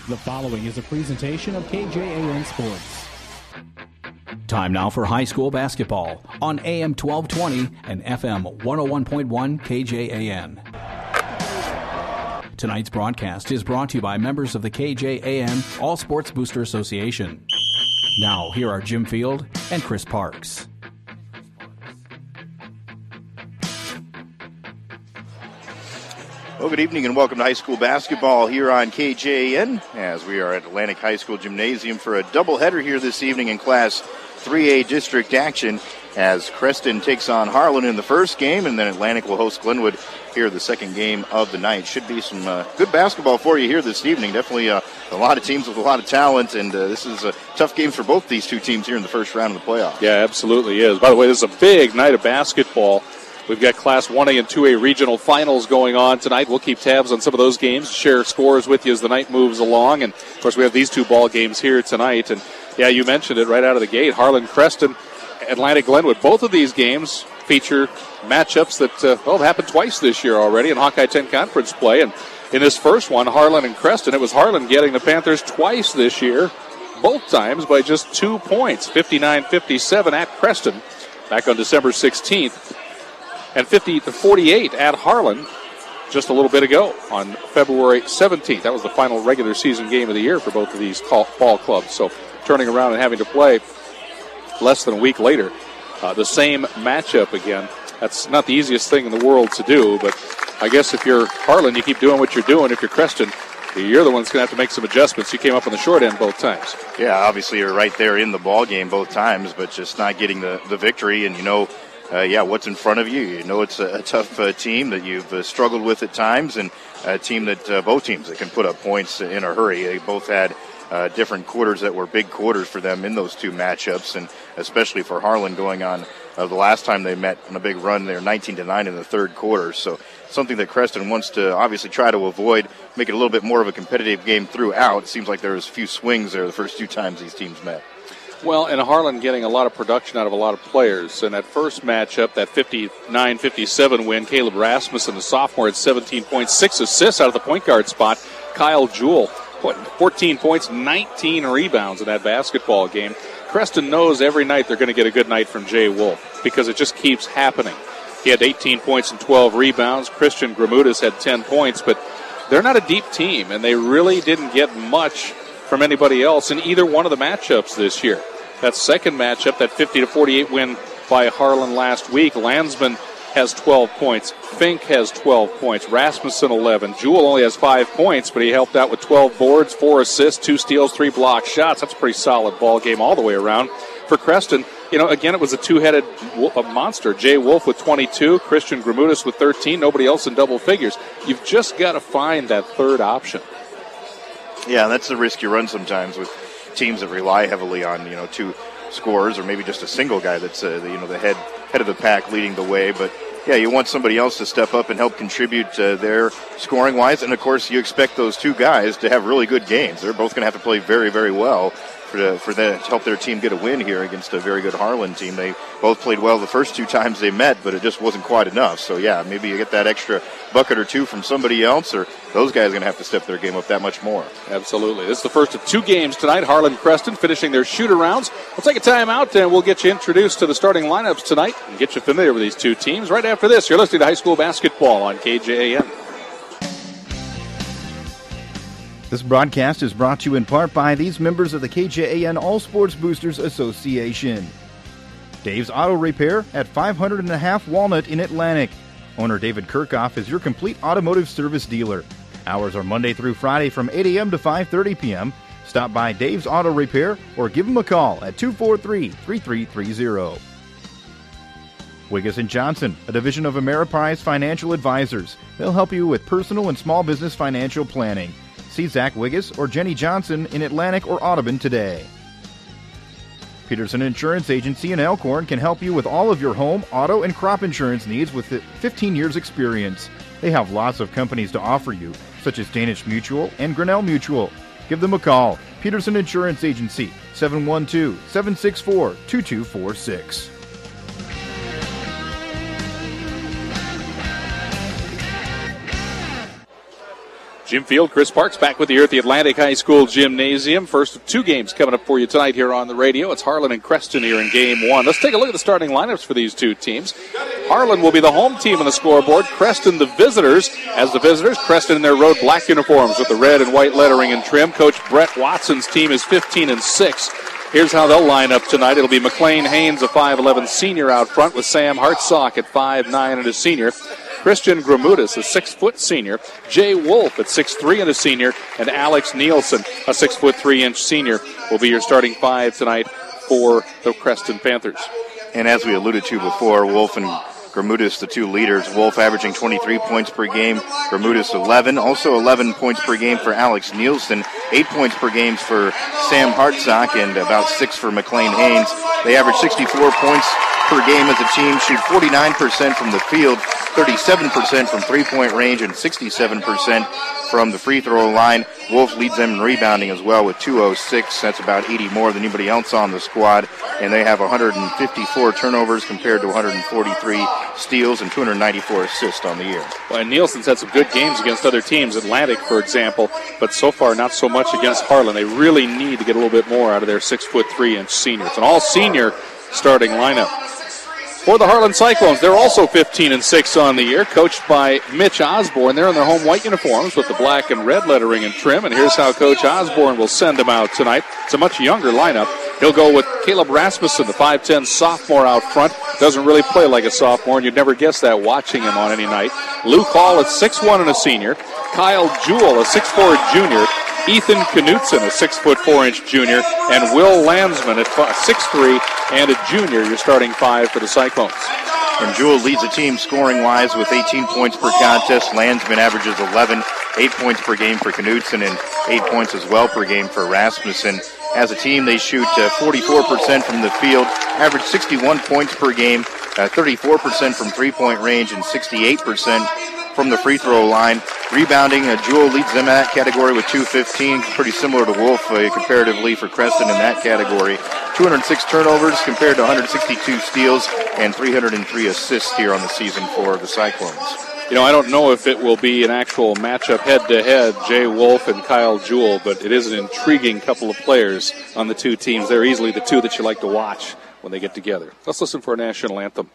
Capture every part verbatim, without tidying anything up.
The following is a presentation of K J A N Sports. Time now for high school basketball on A M twelve twenty and F M one oh one point one K J A N. Tonight's broadcast is brought to you by members of the K J A N All Sports Booster Association. Now, here are Jim Field and Chris Parks. Well, good evening and welcome to high school basketball here on K J A N as we are at Atlantic High School Gymnasium for a doubleheader here this evening in Class three A district action as Creston takes on Harlan in the first game, and then Atlantic will host Glenwood here the second game of the night. Should be some uh, good basketball for you here this evening. Definitely uh, a lot of teams with a lot of talent, and uh, this is a tough game for both these two teams here in the first round of the playoffs. Yeah, absolutely is. By the way, this is a big night of basketball. We've got Class one A and two A regional finals going on tonight. We'll keep tabs on some of those games, share scores with you as the night moves along. And, of course, we have these two ball games here tonight. And, yeah, you mentioned it right out of the gate. Harlan Creston, Atlantic Glenwood. Both of these games feature matchups that, uh, well, have happened twice this year already in Hawkeye ten Conference play. And in this first one, Harlan and Creston, it was Harlan getting the Panthers twice this year, both times by just two points, fifty-nine fifty-seven at Creston back on December sixteenth. And fifty to forty-eight at Harlan just a little bit ago on February seventeenth. That was the final regular season game of the year for both of these ball clubs. So turning around and having to play less than a week later, uh, the same matchup again. That's not the easiest thing in the world to do, but I guess if you're Harlan, you keep doing what you're doing. If you're Creston, you're the one that's going to have to make some adjustments. You came up on the short end both times. Yeah, obviously you're right there in the ball game both times, but just not getting the, the victory. And you know, Uh, yeah, what's in front of you. You know it's a, a tough uh, team that you've uh, struggled with at times, and a team that uh, both teams that can put up points in a hurry. They both had uh, different quarters that were big quarters for them in those two matchups, and especially for Harlan going on uh, the last time they met on a big run there, nineteen to nine in the third quarter. So something that Creston wants to obviously try to avoid, make it a little bit more of a competitive game throughout. It seems like there was a few swings there the first two times these teams met. Well, and Harlan getting a lot of production out of a lot of players. In that first matchup, that fifty-nine fifty-seven win, Caleb Rasmussen, the sophomore, had seventeen points, six assists out of the point guard spot. Kyle Jewell, fourteen points, nineteen rebounds in that basketball game. Creston knows every night they're going to get a good night from Jay Wolf because it just keeps happening. He had eighteen points and twelve rebounds. Christian Gramutis had ten points, but they're not a deep team, and they really didn't get much from anybody else in either one of the matchups this year. That second matchup, that fifty to forty-eight win by Harlan last week, Landsman has twelve points. Fink has twelve points. Rasmussen eleven. Jewell only has five points, but he helped out with twelve boards, four assists, two steals, three block shots. That's a pretty solid ball game all the way around. For Creston, you know, again, it was a two-headed monster. Jay Wolf with twenty-two, Christian Gramutis with thirteen, nobody else in double figures. You've just got to find that third option. Yeah, that's the risk you run sometimes with teams that rely heavily on, you know, two scorers or maybe just a single guy that's, uh, the, you know, the head head of the pack leading the way. But, yeah, you want somebody else to step up and help contribute uh, their scoring-wise. And, of course, you expect those two guys to have really good games. They're both going to have to play very, very well for, the, for them to help their team get a win here against a very good Harlan team. They both played well the first two times they met, but it just wasn't quite enough. So, yeah, maybe you get that extra bucket or two from somebody else, or those guys are going to have to step their game up that much more. Absolutely. This is the first of two games tonight. Harlan Creston finishing their shoot-arounds. We'll take a timeout, and we'll get you introduced to the starting lineups tonight and get you familiar with these two teams. Right after this, you're listening to High School Basketball on K J A N. This broadcast is brought to you in part by these members of the K J A N All Sports Boosters Association. Dave's Auto Repair at five hundred and a half Walnut in Atlantic. Owner David Kirchhoff is your complete automotive service dealer. Hours are Monday through Friday from eight a.m. to five thirty p.m. Stop by Dave's Auto Repair or give him a call at two four three, three three three zero. Wiggis and Johnson, a division of Ameriprise Financial Advisors. They'll help you with personal and small business financial planning. See Zach Wiggis or Jenny Johnson in Atlantic or Audubon today. Peterson Insurance Agency in Elkhorn can help you with all of your home, auto, and crop insurance needs with fifteen years experience. They have lots of companies to offer you, such as Danish Mutual and Grinnell Mutual. Give them a call. Peterson Insurance Agency, seven one two, seven six four, two two four six. Jim Field, Chris Parks back with you here at the Atlantic High School Gymnasium. First of two games coming up for you tonight here on the radio. It's Harlan and Creston here in game one. Let's take a look at the starting lineups for these two teams. Harlan will be the home team on the scoreboard. Creston the visitors. As the visitors, Creston in their road black uniforms with the red and white lettering and trim. Coach Brett Watson's team is fifteen and six. Here's how they'll line up tonight. It'll be McLean Haynes, a five eleven senior out front, with Sam Hartsock at five nine and a senior. Christian Gramutis, a six foot senior. Jay Wolf at six three and a senior. And Alex Nielsen, a six foot three inch senior, will be your starting five tonight for the Creston Panthers. And as we alluded to before, Wolf and Gramutis, the two leaders. Wolf averaging twenty-three points per game. Gramutis eleven. Also eleven points per game for Alex Nielsen. eight points per game for Sam Hartsock and about six for McLean Haynes. They average sixty-four points per game as a team, shoot forty-nine percent from the field, thirty-seven percent from three-point range, and sixty-seven percent from the free throw line. Wolf leads them in rebounding as well with two oh six. That's about eighty more than anybody else on the squad. And they have one hundred fifty-four turnovers compared to one hundred forty-three steals and two hundred ninety-four assists on the year. Well, and Nielsen's had some good games against other teams, Atlantic, for example, but so far not so much against Harlan. They really need to get a little bit more out of their six foot three inch senior. It's an all-senior starting lineup. For the Harlan Cyclones, they're also fifteen and six on the year, coached by Mitch Osborne. They're in their home white uniforms with the black and red lettering and trim, and here's how Coach Osborne will send them out tonight. It's a much younger lineup. He'll go with Caleb Rasmussen, the five ten sophomore out front. Doesn't really play like a sophomore, and you'd never guess that watching him on any night. Luke Hall at six one and a senior. Kyle Jewell, a six four junior. Ethan Knutson, a six foot four inch junior, and Will Landsman at six three and a junior, your starting five for the Cyclones. And Jewell leads the team scoring-wise with eighteen points per contest. Landsman averages eleven, eight points per game for Knutson, and eight points as well per game for Rasmussen. As a team, they shoot uh, forty-four percent from the field, average sixty-one points per game, uh, thirty-four percent from three-point range, and sixty-eight percent from the free throw line. Rebounding, uh, Jewell leads them in that category with two fifteen, pretty similar to Wolf uh, comparatively for Creston in that category. two hundred six turnovers compared to one hundred sixty-two steals and three hundred three assists here on the season for the Cyclones. You know, I don't know if it will be an actual matchup head-to-head, Jay Wolf and Kyle Jewell, but it is an intriguing couple of players on the two teams. They're easily the two that you like to watch when they get together. Let's listen for a national anthem.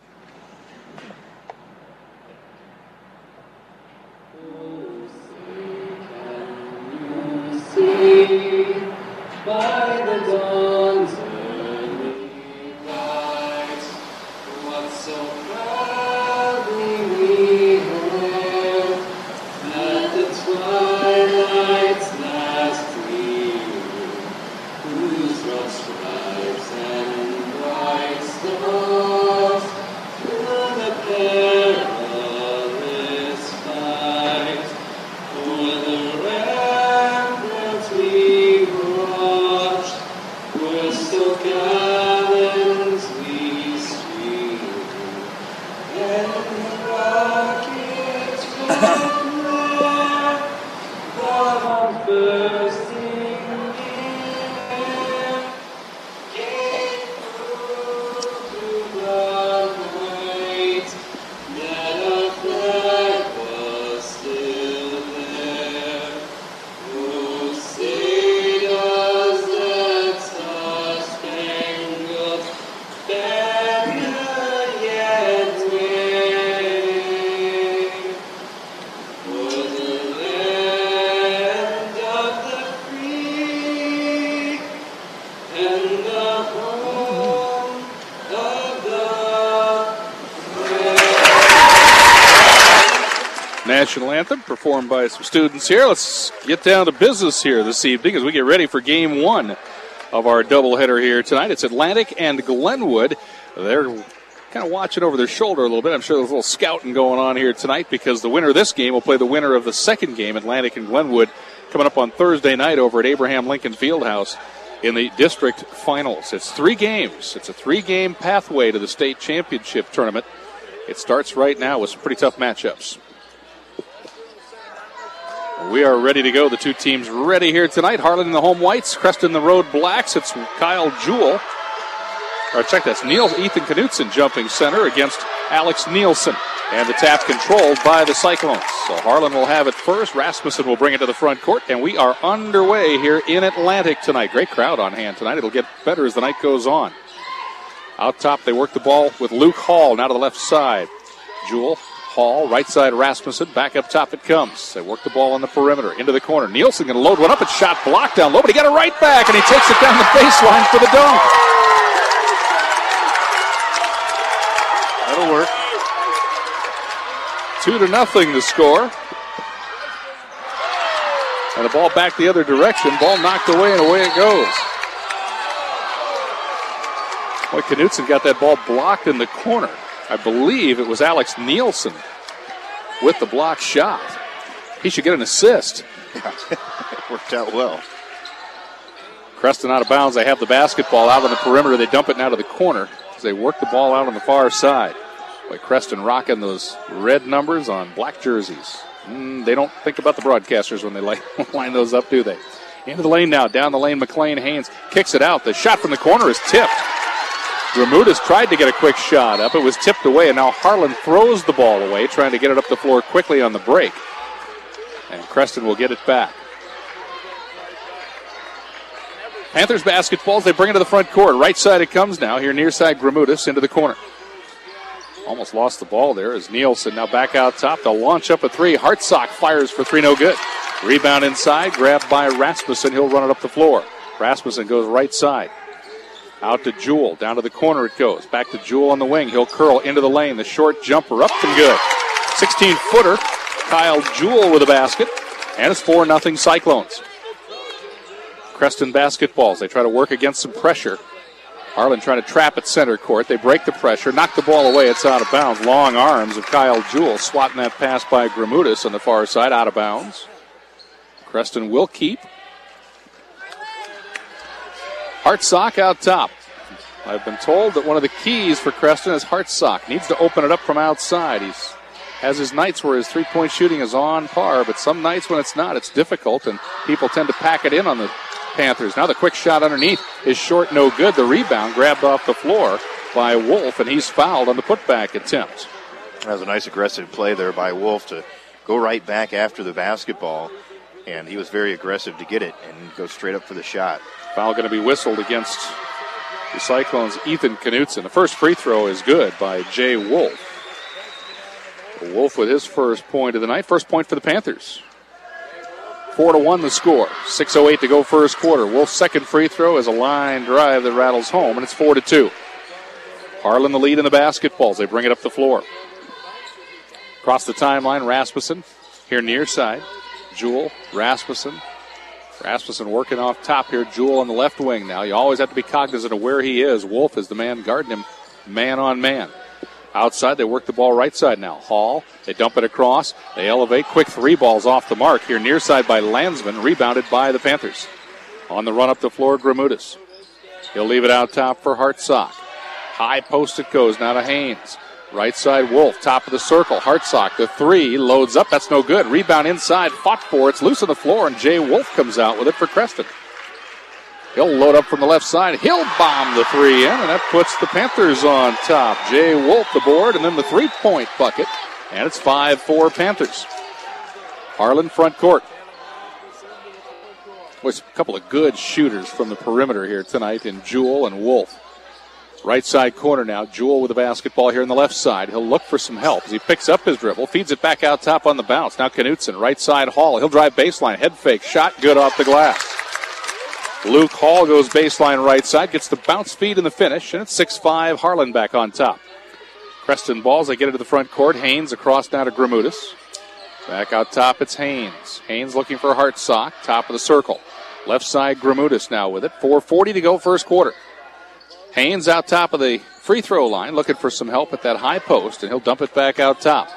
By the dawn's early light, what so proudly we hailed at the twilight's last gleam, whose rough stripes and bright stars through the perilous fight for the ramparts we we're so gallantly stream, and the rockets will flare from bursting air, gave proof to the night that our flag was still there. Oh, say does that star-spangled banner yet wave for the land of the free and the home of the National anthem performed by some students here. Let's get down to business here this evening as we get ready for game one of our doubleheader here tonight. It's Atlantic and Glenwood. They're kind of watching over their shoulder a little bit. I'm sure there's a little scouting going on here tonight because the winner of this game will play the winner of the second game, Atlantic and Glenwood, coming up on Thursday night over at Abraham Lincoln Fieldhouse in the district finals. It's three games. It's a three-game pathway to the state championship tournament. It starts right now with some pretty tough matchups. We are ready to go. The two teams ready here tonight. Harlan in the home whites, Creston the road blacks. It's Kyle Jewell. Or check that's Neil Ethan Knutson jumping center against Alex Nielsen. And the tap controlled by the Cyclones. So Harlan will have it first. Rasmussen will bring it to the front court. And we are underway here in Atlantic tonight. Great crowd on hand tonight. It'll get better as the night goes on. Out top, they work the ball with Luke Hall now to the left side. Jewell, Hall, right side Rasmussen. Back up top it comes. They work the ball on the perimeter. Into the corner. Nielsen going to load one up. It's shot blocked down low, but he got it right back, and he takes it down the baseline for the dunk. That'll work. Two to nothing to score. And the ball back the other direction. Ball knocked away, and away it goes. Boy, Knutson got that ball blocked in the corner. I believe it was Alex Nielsen with the block shot. He should get an assist. Yeah, it worked out well. Creston out of bounds. They have the basketball out on the perimeter. They dump it now to the corner as they work the ball out on the far side. Boy, Creston rocking those red numbers on black jerseys. Mm, they don't think about the broadcasters when they line, line those up, do they? Into the lane now. Down the lane, McLean Haynes kicks it out. The shot from the corner is tipped. Gramutis tried to get a quick shot up. It was tipped away, and now Harlan throws the ball away, trying to get it up the floor quickly on the break. And Creston will get it back. Panthers basketballs, they bring it to the front court. Right side it comes now. Here near side Gramutis into the corner. Almost lost the ball there as Nielsen now back out top. They'll launch up a three. Hartsock fires for three, no good. Rebound inside, grabbed by Rasmussen. He'll run it up the floor. Rasmussen goes right side. Out to Jewell. Down to the corner it goes. Back to Jewell on the wing. He'll curl into the lane. The short jumper up and good. sixteen-footer. Kyle Jewell with a basket. And it's four nothing Cyclones. Creston basketballs. They try to work against some pressure. Harlan trying to trap at center court. They break the pressure, knock the ball away. It's out of bounds. Long arms of Kyle Jewell swatting that pass by Gramutis on the far side. Out of bounds. Creston will keep. Hartsock out top. I've been told that one of the keys for Creston is Hartsock. Needs to open it up from outside. He's has his nights where his three-point shooting is on par, but some nights when it's not, it's difficult, and people tend to pack it in on the Panthers. Now the quick shot underneath is short, no good. The rebound grabbed off the floor by Wolf, and he's fouled on the putback attempt. That was a nice aggressive play there by Wolf to go right back after the basketball, and he was very aggressive to get it and go straight up for the shot. Foul going to be whistled against the Cyclones' Ethan Knutson. The first free throw is good by Jay Wolf. Wolf with his first point of the night. First point for the Panthers. Four to one the score. six oh eight to go first quarter. Wolf's second free throw is a line drive that rattles home, and it's four to two. Harlan the lead in the basketballs. They bring it up the floor. Across the timeline, Rasmussen here near side. Jewell, Rasmussen. Rasmussen working off top here. Jewell on the left wing now. You always have to be cognizant of where he is. Wolf is the man guarding him man on man. Outside, they work the ball right side now. Hall, they dump it across. They elevate. Quick three balls off the mark here near side by Landsman. Rebounded by the Panthers. On the run up the floor, Gramutis. He'll leave it out top for Hartsock. High post it goes now to Haynes. Right side, Wolf, top of the circle. Hartsock, the three, loads up. That's no good. Rebound inside, fought for. It's loose on the floor, and Jay Wolf comes out with it for Creston. He'll load up from the left side. He'll bomb the three in, and that puts the Panthers on top. Jay Wolf the board, and then the three-point bucket. And it's five four Panthers. Harlan front court. Boys, a couple of good shooters from the perimeter here tonight in Jewell and Wolf. Right side corner now. Jewell with the basketball here on the left side. He'll look for some help as he picks up his dribble, feeds it back out top on the bounce. Now Knutson, right side Hall. He'll drive baseline, head fake, shot good off the glass. Luke Hall goes baseline right side, gets the bounce speed and the finish, and it's six five, Harlan back on top. Creston balls, they get into the front court. Haynes across now to Gramutis. Back out top, it's Haynes. Haynes looking for Hartsock, top of the circle. Left side, Gramutis now with it. four forty to go first quarter. Haynes out top of the free throw line, looking for some help at that high post, and he'll dump it back out top.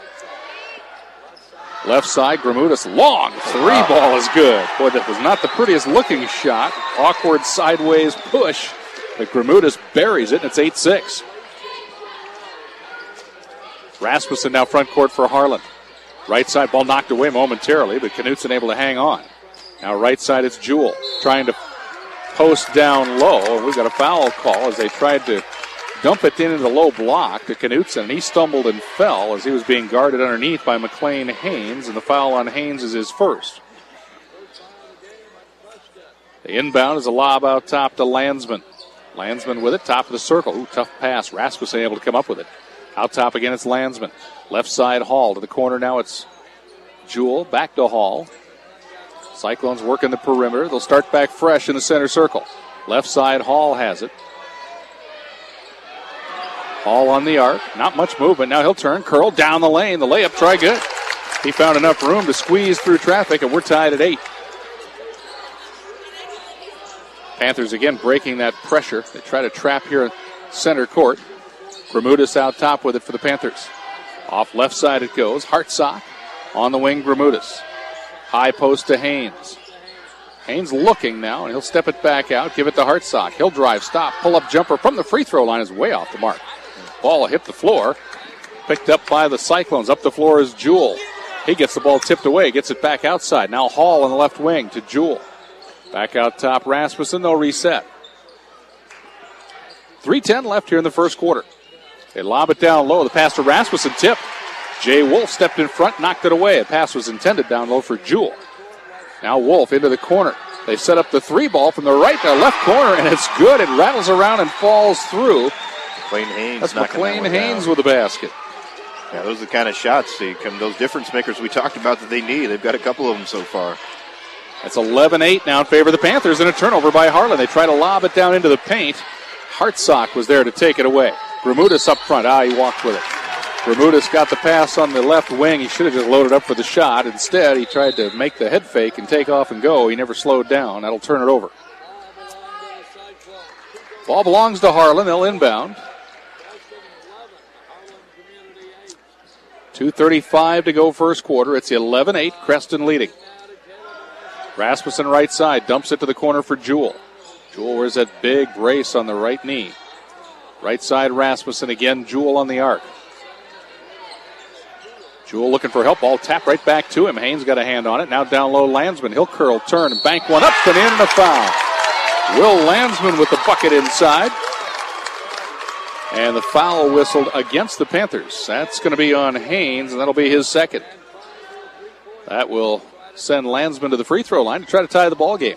Left side, Gramutis, long three ball is good. Boy, that was not the prettiest looking shot. Awkward sideways push, but Gramutis buries it, and it's eight six. Rasmussen now front court for Harlan. Right side ball knocked away momentarily, but Knutson able to hang on. Now right side, it's Jewell trying to post down low, and we've got a foul call as they tried to dump it in into the low block to Knutson. He stumbled and fell as he was being guarded underneath by McLean Haynes, and the foul on Haynes is his first. The inbound is a lob out top to Landsman. Landsman with it, top of the circle. Ooh, tough pass. Rasmussen able to come up with it. Out top again, it's Landsman. Left side, Hall. To the corner now, it's Jewell. Back to Hall. Cyclones working the perimeter. They'll start back fresh in the center circle. Left side, Hall has it. Hall on the arc. Not much movement. Now he'll turn, curl down the lane. The layup, try good. He found enough room to squeeze through traffic, and we're tied at eight. Panthers again breaking that pressure. They try to trap here at center court. Gramutis out top with it for the Panthers. Off left side it goes. Hartsock on the wing, Gramutis. High post to Haynes. Haynes looking now, and he'll step it back out, give it to Hartsock. He'll drive, stop, pull-up jumper from the free throw line is way off the mark. Ball hit the floor. Picked up by the Cyclones. Up the floor is Jewell. He gets the ball tipped away, gets it back outside. Now Hall on the left wing to Jewell. Back out top, Rasmussen. They'll reset. three ten left here in the first quarter. They lob it down low. The pass to Rasmussen, tip. Jay Wolf stepped in front, knocked it away. A pass was intended down low for Jewell. Now Wolf into the corner. They set up the three ball from the right to left corner, and it's good. It rattles around and falls through. McLean Haynes. That's McLean that Haynes down. with the basket. Yeah, those are the kind of shots, they come, those difference makers we talked about that they need. They've got a couple of them so far. It's eleven eight now in favor of the Panthers, and a turnover by Harlan. They try to lob it down into the paint. Hartsock was there to take it away. Gramutis up front. Ah, he walked with it. Gramutis got the pass on the left wing. He should have just loaded up for the shot. Instead, he tried to make the head fake and take off and go. He never slowed down. That'll turn it over. Ball belongs to Harlan. They'll inbound. two thirty-five to go first quarter. It's eleven eight. Creston leading. Rasmussen right side. Dumps it to the corner for Jewell. Jewell wears that big brace on the right knee. Right side Rasmussen again. Jewell on the arc. Jewell looking for help. Ball tapped right back to him. Haynes got a hand on it. Now down low Landsman. He'll curl, turn, and bank one up and in and a foul. Will Landsman with the bucket inside. And the foul whistled against the Panthers. That's going to be on Haynes, and that'll be his second. That will send Landsman to the free throw line to try to tie the ball game.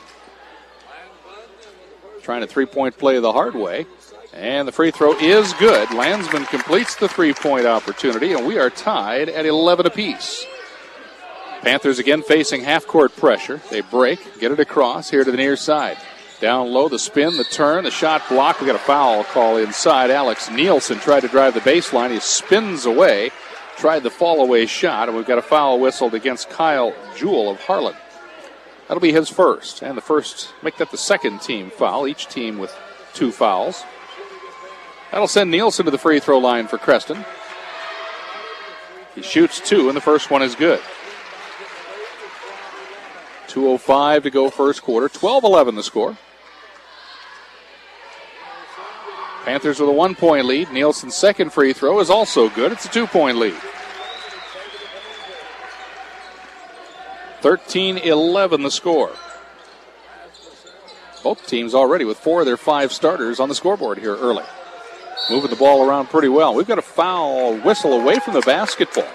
Trying a three-point play the hard way. And the free throw is good. Landsman completes the three-point opportunity, and we are tied at eleven apiece. Panthers again facing half-court pressure. They break, get it across here to the near side. Down low, the spin, the turn, the shot block. We got a foul call inside. Alex Nielsen tried to drive the baseline. He spins away, tried the fall-away shot, and we've got a foul whistled against Kyle Jewell of Harlan. That'll be his first, and the first, make that the second team foul, each team with two fouls. That'll send Nielsen to the free throw line for Creston. He shoots two, and the first one is good. two oh five to go first quarter. twelve eleven the score. Panthers with a one-point lead. Nielsen's second free throw is also good. It's a two-point lead. thirteen eleven the score. Both teams already with four of their five starters on the scoreboard here early. Moving the ball around pretty well. We've got a foul whistle away from the basketball.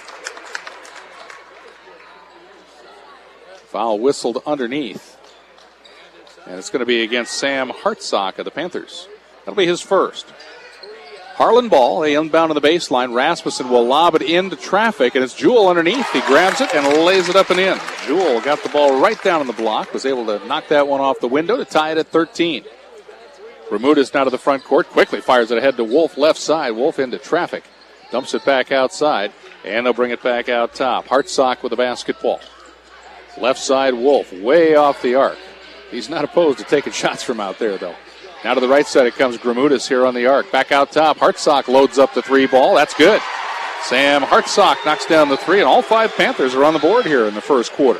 Foul whistled underneath. And it's going to be against Sam Hartsock of the Panthers. That'll be his first. Harlan ball. They inbound on the baseline. Rasmussen will lob it into traffic, and it's Jewell underneath. He grabs it and lays it up and in. Jewell got the ball right down on the block. Was able to knock that one off the window to tie it at thirteen. Ramudas now to the front court. Quickly fires it ahead to Wolf left side. Wolf into traffic. Dumps it back outside. And they'll bring it back out top. Hartsock with the basketball. Left side Wolf way off the arc. He's not opposed to taking shots from out there, though. Now to the right side it comes Gramutis here on the arc. Back out top. Hartsock loads up the three ball. That's good. Sam Hartsock knocks down the three, and all five Panthers are on the board here in the first quarter.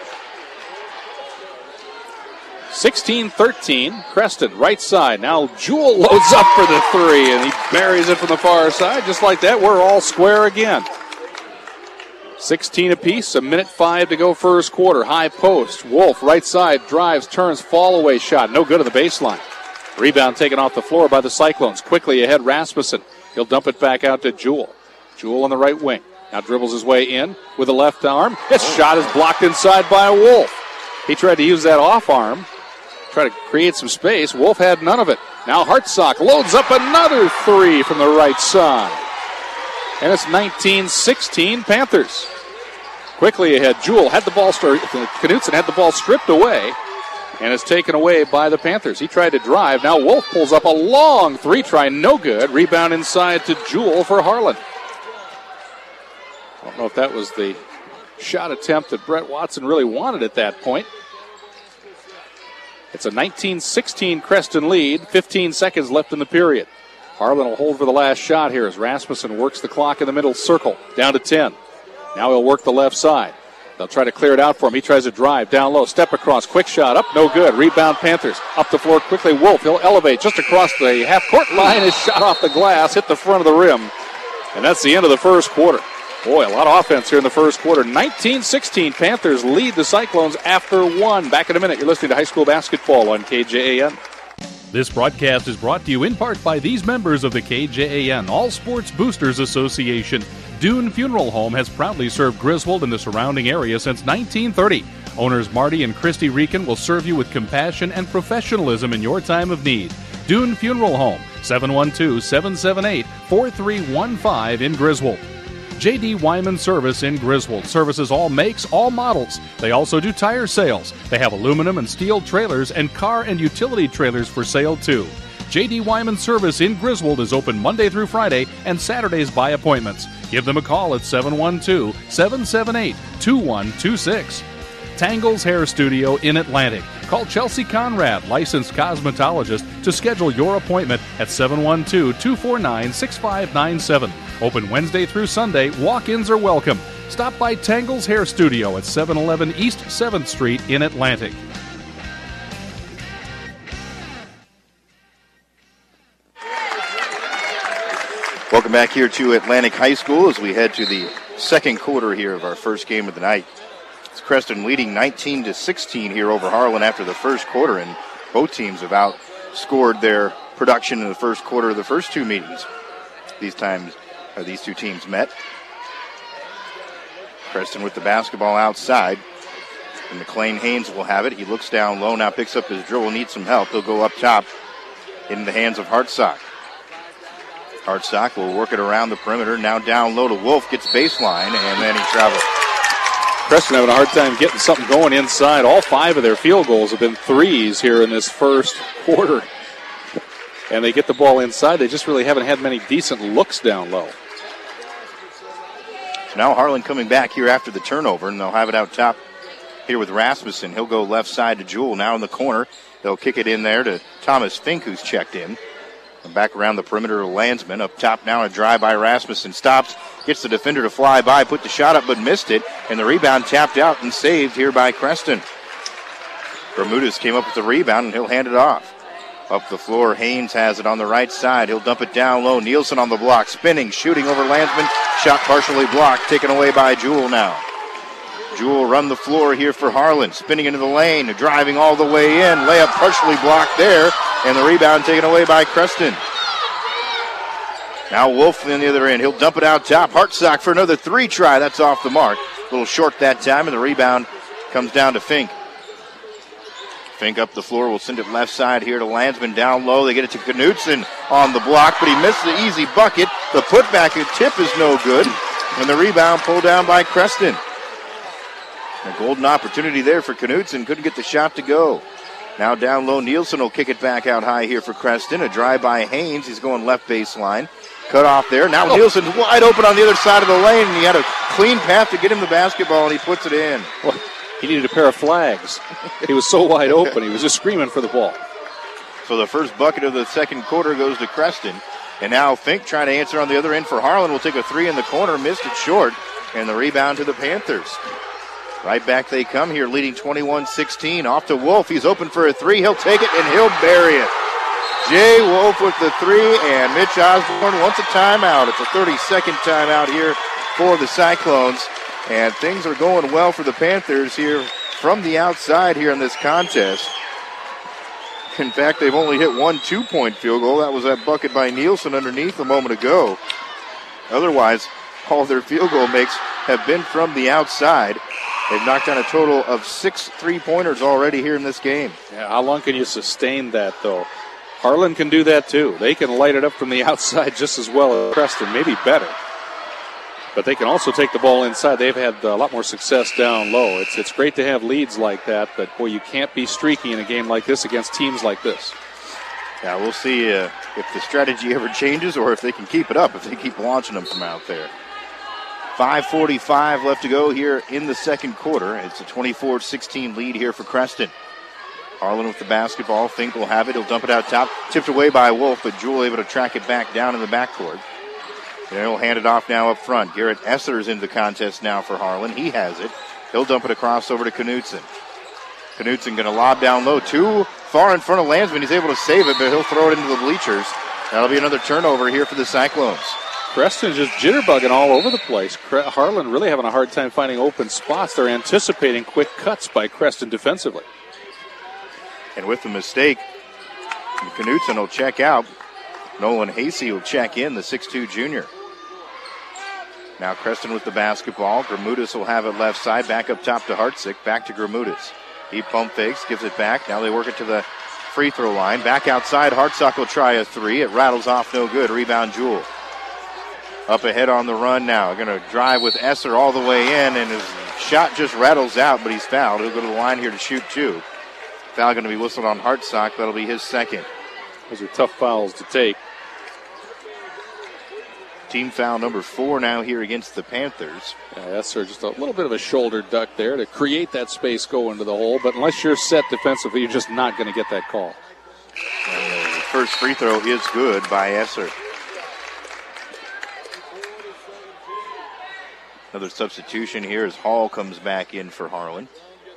sixteen thirteen, Creston, right side. Now Jewell loads up for the three, and he buries it from the far side. Just like that, we're all square again. sixteen apiece, a minute five to go first quarter. High post, Wolf, right side, drives, turns, fall away shot. No good on the baseline. Rebound taken off the floor by the Cyclones. Quickly ahead, Rasmussen. He'll dump it back out to Jewell. Jewell on the right wing. Now dribbles his way in with the left arm. His oh. shot is blocked inside by Wolf. He tried to use that off arm, try to create some space. Wolf had none of it. Now Hartsock loads up another three from the right side. And it's nineteen sixteen Panthers. Quickly ahead, Jewell had the ball, Knutson had the ball stripped away, and it's taken away by the Panthers. He tried to drive. Now Wolf pulls up a long three try, no good. Rebound inside to Jewell for Harlan. I don't know if that was the shot attempt that Brett Watson really wanted at that point. It's a nineteen sixteen Creston lead, fifteen seconds left in the period. Harlan will hold for the last shot here as Rasmussen works the clock in the middle circle, down to ten. Now he'll work the left side. They'll try to clear it out for him. He tries to drive down low, step across, quick shot up, no good. Rebound Panthers. Up the floor quickly, Wolf. He'll elevate just across the half-court line. His shot off the glass, hit the front of the rim. And that's the end of the first quarter. Boy, a lot of offense here in the first quarter. nineteen sixteen, Panthers lead the Cyclones after one. Back in a minute. You're listening to high school basketball on K J A N. This broadcast is brought to you in part by these members of the K J A N All Sports Boosters Association. Dune Funeral Home has proudly served Griswold and the surrounding area since nineteen thirty. Owners Marty and Christy Reekin will serve you with compassion and professionalism in your time of need. Dune Funeral Home, seven one two, seven seven eight, four three one five in Griswold. J D Wyman Service in Griswold services all makes, all models. They also do tire sales. They have aluminum and steel trailers and car and utility trailers for sale too. J D Wyman Service in Griswold is open Monday through Friday and Saturdays by appointments. Give them a call at seven one two, seven seven eight, two one two six. Tangle's Hair Studio in Atlantic. Call Chelsea Conrad, licensed cosmetologist, to schedule your appointment at seven one two, two four nine, six five nine seven. Open Wednesday through Sunday. Walk-ins are welcome. Stop by Tangle's Hair Studio at seven eleven East seventh Street in Atlantic. Welcome back here to Atlantic High School as we head to the second quarter here of our first game of the night. It's Creston leading nineteen to sixteen here over Harlan after the first quarter, and both teams have outscored their production in the first quarter of the first two meetings. These times, or these two teams met. Creston with the basketball outside, and McLean Haynes will have it. He looks down low, now picks up his dribble, needs some help. He'll go up top in the hands of Hartsock. Hartsock will work it around the perimeter. Now down low to Wolf, gets baseline, and then he travels. Creston having a hard time getting something going inside. All five of their field goals have been threes here in this first quarter. And they get the ball inside. They just really haven't had many decent looks down low. So now Harlan coming back here after the turnover, and they'll have it out top here with Rasmussen. He'll go left side to Jewell. Now in the corner, they'll kick it in there to Thomas Fink, who's checked in. And back around the perimeter to Landsman. Up top now, a drive by Rasmussen. Stops, gets the defender to fly by, put the shot up but missed it. And the rebound tapped out and saved here by Creston. Bermudez came up with the rebound, and he'll hand it off. Up the floor, Haynes has it on the right side. He'll dump it down low. Nielsen on the block, spinning, shooting over Landsman. Shot partially blocked, taken away by Jewell now. Jewell run the floor here for Harlan, spinning into the lane, driving all the way in. Layup partially blocked there, and the rebound taken away by Creston. Now Wolf on the other end. He'll dump it out top. Hartsock for another three try. That's off the mark. A little short that time, and the rebound comes down to Fink. Fink up the floor. We'll send it left side here to Landsman. Down low. They get it to Knutson on the block, but he missed the easy bucket. The putback and tip is no good, and the rebound pulled down by Creston. A golden opportunity there for Knutson. Couldn't get the shot to go. Now down low, Nielsen will kick it back out high here for Creston. A drive by Haynes. He's going left baseline. Cut off there. Now oh. Nielsen's wide open on the other side of the lane, and he had a clean path to get him the basketball, and he puts it in. Well, he needed a pair of flags. He was so wide open. He was just screaming for the ball. So the first bucket of the second quarter goes to Creston. And now Fink trying to answer on the other end for Harlan. Will take a three in the corner. Missed it short. And the rebound to the Panthers. Right back they come here, leading twenty-one sixteen. Off to Wolf. He's open for a three. He'll take it, and he'll bury it. Jay Wolf with the three, and Mitch Osborne wants a timeout. It's a thirty-second timeout here for the Cyclones. And things are going well for the Panthers here from the outside here in this contest. In fact, they've only hit one two-point field goal. That was that bucket by Nielsen underneath a moment ago. Otherwise, all of their field goal makes have been from the outside. They've knocked down a total of six three-pointers already here in this game. Yeah, how long can you sustain that, though? Harlan can do that, too. They can light it up from the outside just as well as Preston, maybe better. But they can also take the ball inside. They've had a lot more success down low. It's it's great to have leads like that, but, boy, you can't be streaky in a game like this against teams like this. Yeah, we'll see uh, if the strategy ever changes or if they can keep it up, if they keep launching them from out there. five forty-five left to go here in the second quarter. It's a twenty-four sixteen lead here for Creston. Harlan with the basketball. Fink will have it. He'll dump it out top. Tipped away by Wolf, but Jewell able to track it back down in the backcourt. And he'll hand it off now up front. Garrett Esser's in the contest now for Harlan. He has it. He'll dump it across over to Knutson. Knutson going to lob down low. Too far in front of Landsman. He's able to save it, but he'll throw it into the bleachers. That'll be another turnover here for the Cyclones. Preston's just jitterbugging all over the place. Harlan really having a hard time finding open spots. They're anticipating quick cuts by Creston defensively. And with the mistake, Knutson will check out. Nolan Hasey will check in, the six two junior. Now Creston with the basketball. Gramutis will have it left side. Back up top to Hartzik. Back to Gramutis. He pump fakes, gives it back. Now they work it to the free throw line. Back outside. Hartsock will try a three. It rattles off, no good. Rebound Jewell. Up ahead on the run now. Going to drive with Esser all the way in, and his shot just rattles out, but he's fouled. He'll go to the line here to shoot two. Foul going to be whistled on Hartsock. That'll be his second. Those are tough fouls to take. Team foul number four now here against the Panthers. Yeah, that's just a little bit of a shoulder duck there to create that space go into the hole. But unless you're set defensively, you're just not going to get that call. And the first free throw is good by Esser. Another substitution here as Hall comes back in for Harlan.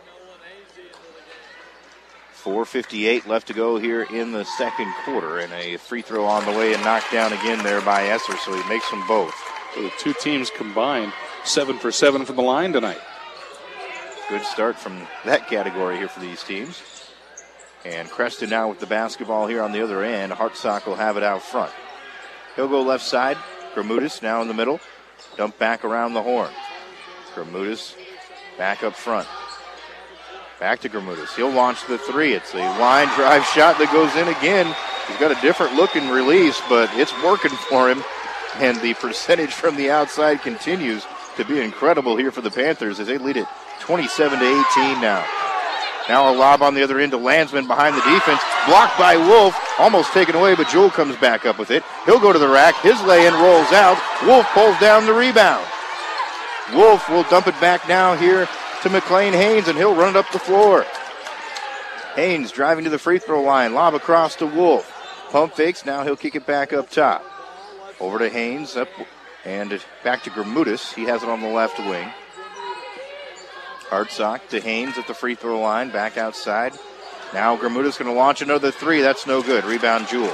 four fifty-eight left to go here in the second quarter, and a free throw on the way and knocked down again there by Esser, so he makes them both. So the two teams combined, seven for seven from the line tonight. Good start from that category here for these teams. And Creston now with the basketball here on the other end. Hartsock will have it out front. He'll go left side. Gramutis now in the middle. Dump back around the horn. Gramutis back up front. Back to Gramutis. He'll launch the three. It's a line drive shot that goes in again. He's got a different look and release, but it's working for him. And the percentage from the outside continues to be incredible here for the Panthers as they lead it twenty-seven to eighteen now. Now a lob on the other end to Landsman behind the defense. Blocked by Wolf. Almost taken away, but Jewell comes back up with it. He'll go to the rack. His lay-in rolls out. Wolf pulls down the rebound. Wolf will dump it back now here to McLean Haynes, and he'll run it up the floor. Haynes driving to the free throw line. Lob across to Wolf. Pump fakes. Now he'll kick it back up top. Over to Haynes. Up and back to Gramutis. He has it on the left wing. Hartsock to Haynes at the free throw line. Back outside. Now Gramutis going to launch another three. That's no good. Rebound Jewell.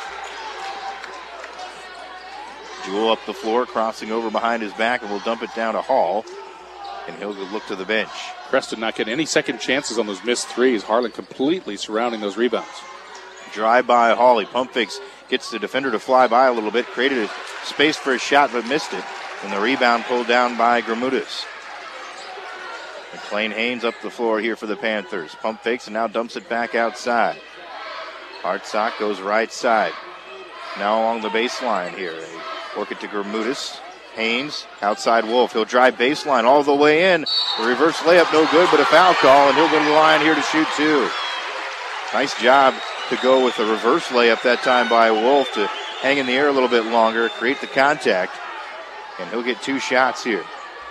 Jewell up the floor, crossing over behind his back, and will dump it down to Hall. And he'll look to the bench. Preston not getting any second chances on those missed threes. Harlan completely surrounding those rebounds. Drive by Hawley. Pump fakes. Gets the defender to fly by a little bit. Created a space for a shot, but missed it. And the rebound pulled down by Gramutis. McLean Haynes up the floor here for the Panthers. Pump fakes and now dumps it back outside. Hartsock goes right side. Now along the baseline here. They work it to Gramutis. Haynes, outside Wolf. He'll drive baseline all the way in. The reverse layup, no good, but a foul call, and he'll go to the line here to shoot two. Nice job to go with the reverse layup that time by Wolf to hang in the air a little bit longer, create the contact, and he'll get two shots here.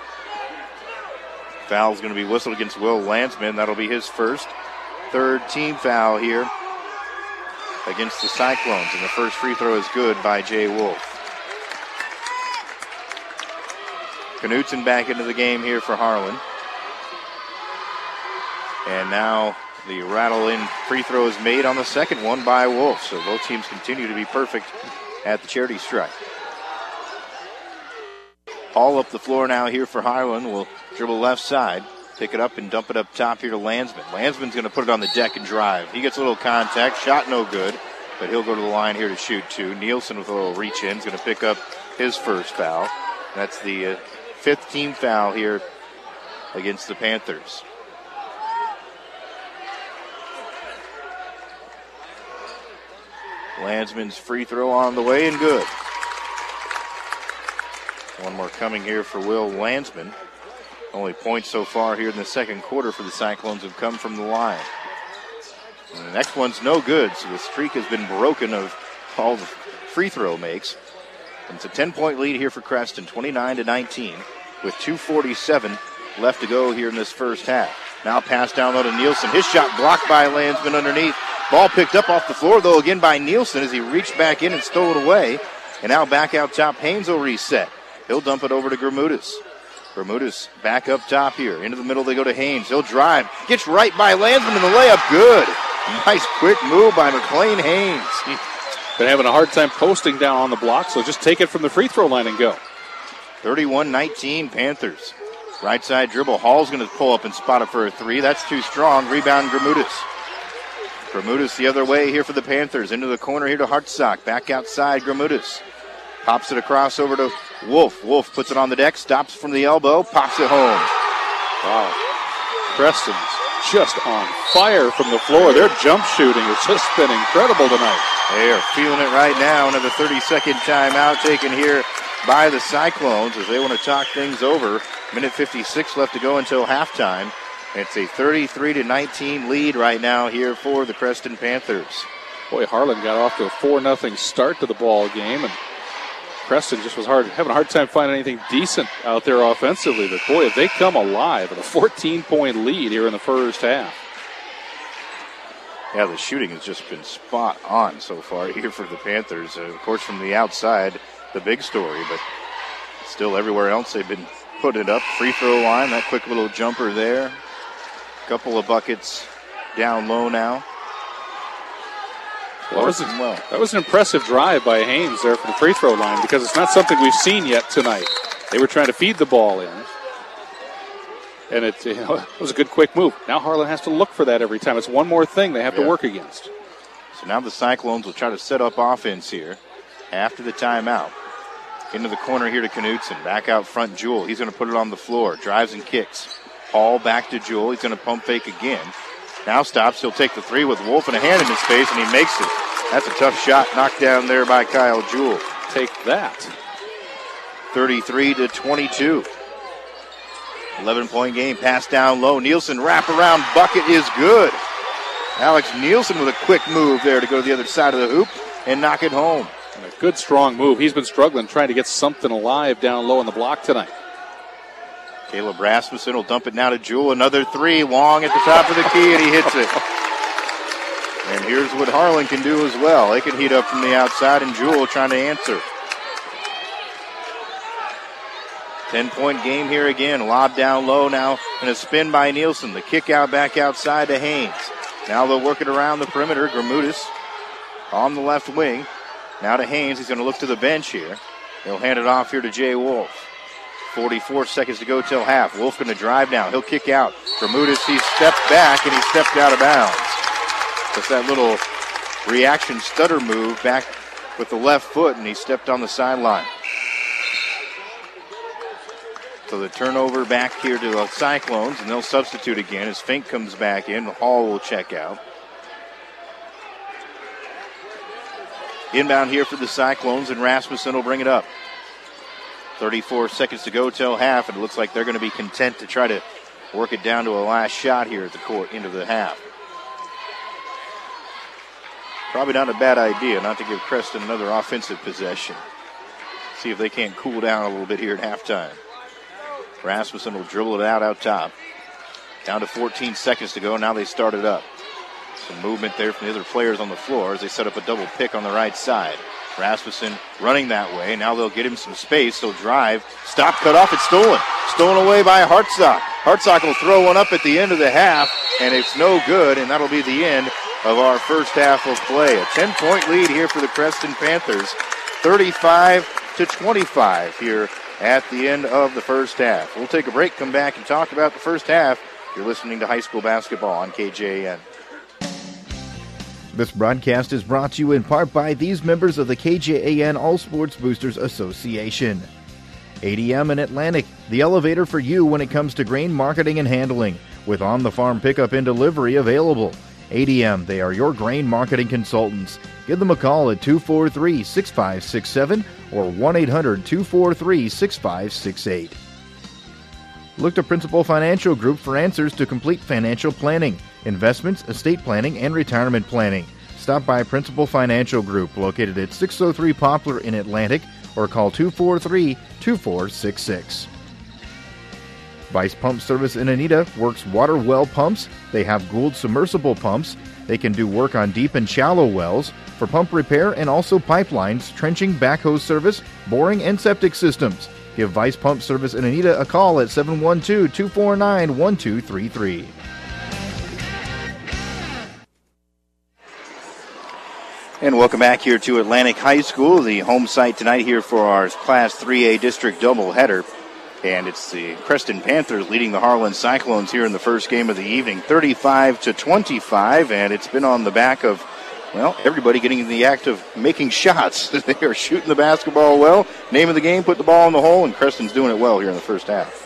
Foul's going to be whistled against Will Landsman. That'll be his first. Third team foul here against the Cyclones, and the first free throw is good by Jay Wolf. Knutson back into the game here for Harlan. And now the rattle-in free throw is made on the second one by Wolf. So both teams continue to be perfect at the charity stripe. Hall up the floor now here for Harlan. Will dribble left side. Pick it up and dump it up top here to Landsman. Landsman's going to put it on the deck and drive. He gets a little contact. Shot no good, but he'll go to the line here to shoot two. Nielsen with a little reach in is going to pick up his first foul. That's the uh, fifth team foul here against the Panthers. Landsman's free throw on the way and good. One more coming here for Will Landsman. Only points so far here in the second quarter for the Cyclones have come from the line. And the next one's no good, so the streak has been broken of all the free throw makes. And it's a ten-point lead here for Creston, twenty-nine to nineteen, with two forty-seven left to go here in this first half. Now pass down low to Nielsen. His shot blocked by Landsman underneath. Ball picked up off the floor, though, again by Nielsen as he reached back in and stole it away. And now back out top, Haynes will reset. He'll dump it over to Bermudez. Bermudez back up top here. Into the middle they go to Haynes. He'll drive. Gets right by Landsman and the layup good. Nice quick move by McLean Haynes. Been having a hard time posting down on the block, so just take it from the free throw line and go. thirty-one nineteen Panthers. Right side dribble. Hall's going to pull up and spot it for a three. That's too strong. Rebound Bermudez. Bermudez the other way here for the Panthers. Into the corner here to Hartsock. Back outside Bermudez. Pops it across over to Wolf. Wolf puts it on the deck. Stops from the elbow. Pops it home. Wow. Preston's just on fire from the floor. Their jump shooting has just been incredible tonight. They are feeling it right now. Another thirty-second timeout taken here by the Cyclones as they want to talk things over. Minute fifty-six left to go until halftime. It's a thirty-three to nineteen lead right now here for the Creston Panthers. Boy, Harlan got off to a four nothing start to the ball game, and Creston just was hard, having a hard time finding anything decent out there offensively. But boy, if they come alive with a fourteen-point lead here in the first half. Yeah, the shooting has just been spot on so far here for the Panthers. Uh, of course, from the outside, the big story, but still everywhere else they've been putting it up. Free throw line, that quick little jumper there. Couple of buckets down low now. Well, that, was a, well. that was an impressive drive by Haynes there for the free throw line because it's not something we've seen yet tonight. They were trying to feed the ball in, and it, you know, it was a good quick move. Now Harlan has to look for that every time. It's one more thing they have yeah. to work against. So now the Cyclones will try to set up offense here after the timeout. Into the corner here to Knutson. Back out front, Jewell. He's going to put it on the floor. Drives and kicks. Hall back to Jewell. He's going to pump fake again. Now stops. He'll take the three with Wolf and a hand in his face, and he makes it. That's a tough shot knocked down there by Kyle Jewell. Take that. thirty-three to twenty-two. eleven-point game. Pass down low. Nielsen wrap around bucket is good. Alex Nielsen with a quick move there to go to the other side of the hoop and knock it home. And a good strong move. He's been struggling trying to get something alive down low on the block tonight. Caleb Rasmussen will dump it now to Jewell. Another three, long at the top of the key, and he hits it. And here's what Harlan can do as well. They can heat up from the outside, and Jewell trying to answer. ten-point game here again. Lob down low now, and a spin by Nielsen. The kick out back outside to Haynes. Now they'll work it around the perimeter. Bermudez on the left wing. Now to Haynes. He's going to look to the bench here. He'll hand it off here to Jay Wolf. forty-four seconds to go till half. Wolf going to drive now. He'll kick out. Bermudez, he stepped back, and he stepped out of bounds. Just that little reaction stutter move back with the left foot, and he stepped on the sideline. So the turnover back here to the Cyclones, and they'll substitute again as Fink comes back in. Hall will check out. Inbound here for the Cyclones, and Rasmussen will bring it up. thirty-four seconds to go till half, and it looks like they're going to be content to try to work it down to a last shot here at the court into the half. Probably not a bad idea not to give Creston another offensive possession. See if they can't cool down a little bit here at halftime. Rasmussen will dribble it out out top. Down to fourteen seconds to go. Now they start it up. Some movement there from the other players on the floor as they set up a double pick on the right side. Rasmussen running that way. Now they'll get him some space. They'll drive. Stop, cut off. It's stolen. Stolen away by Hartsock. Hartsock will throw one up at the end of the half, and it's no good, and that'll be the end of our first half of play. A ten-point lead here for the Creston Panthers. thirty-five to twenty-five here at the end of the first half. We'll take a break, come back, and talk about the first half You're listening to high school basketball on K J A N. This broadcast is brought to you in part by these members of the K J A N All Sports Boosters Association. A D M in Atlantic, the elevator for you when it comes to grain marketing and handling, with on-the-farm pickup and delivery available. A D M, they are your grain marketing consultants. Give them a call at two four three, six five six seven or one eight hundred, two four three, six five six eight. Look to Principal Financial Group for answers to complete financial planning, investments, estate planning, and retirement planning. Stop by Principal Financial Group, located at six oh three Poplar in Atlantic, or call two four three, two four six six. Vice Pump Service in Anita works water well pumps. They have Gould submersible pumps. They can do work on deep and shallow wells for pump repair and also pipelines, trenching, backhoe service, boring, and septic systems. Give Vice Pump Service in Anita a call at seven one two, two four nine, one two three three. And welcome back here to Atlantic High School, the home site tonight here for our Class three A District doubleheader. And it's the Creston Panthers leading the Harlan Cyclones here in the first game of the evening, thirty-five to twenty-five, and it's been on the back of, well, everybody getting in the act of making shots. They are shooting the basketball well. Name of the game, put the ball in the hole, and Creston's doing it well here in the first half.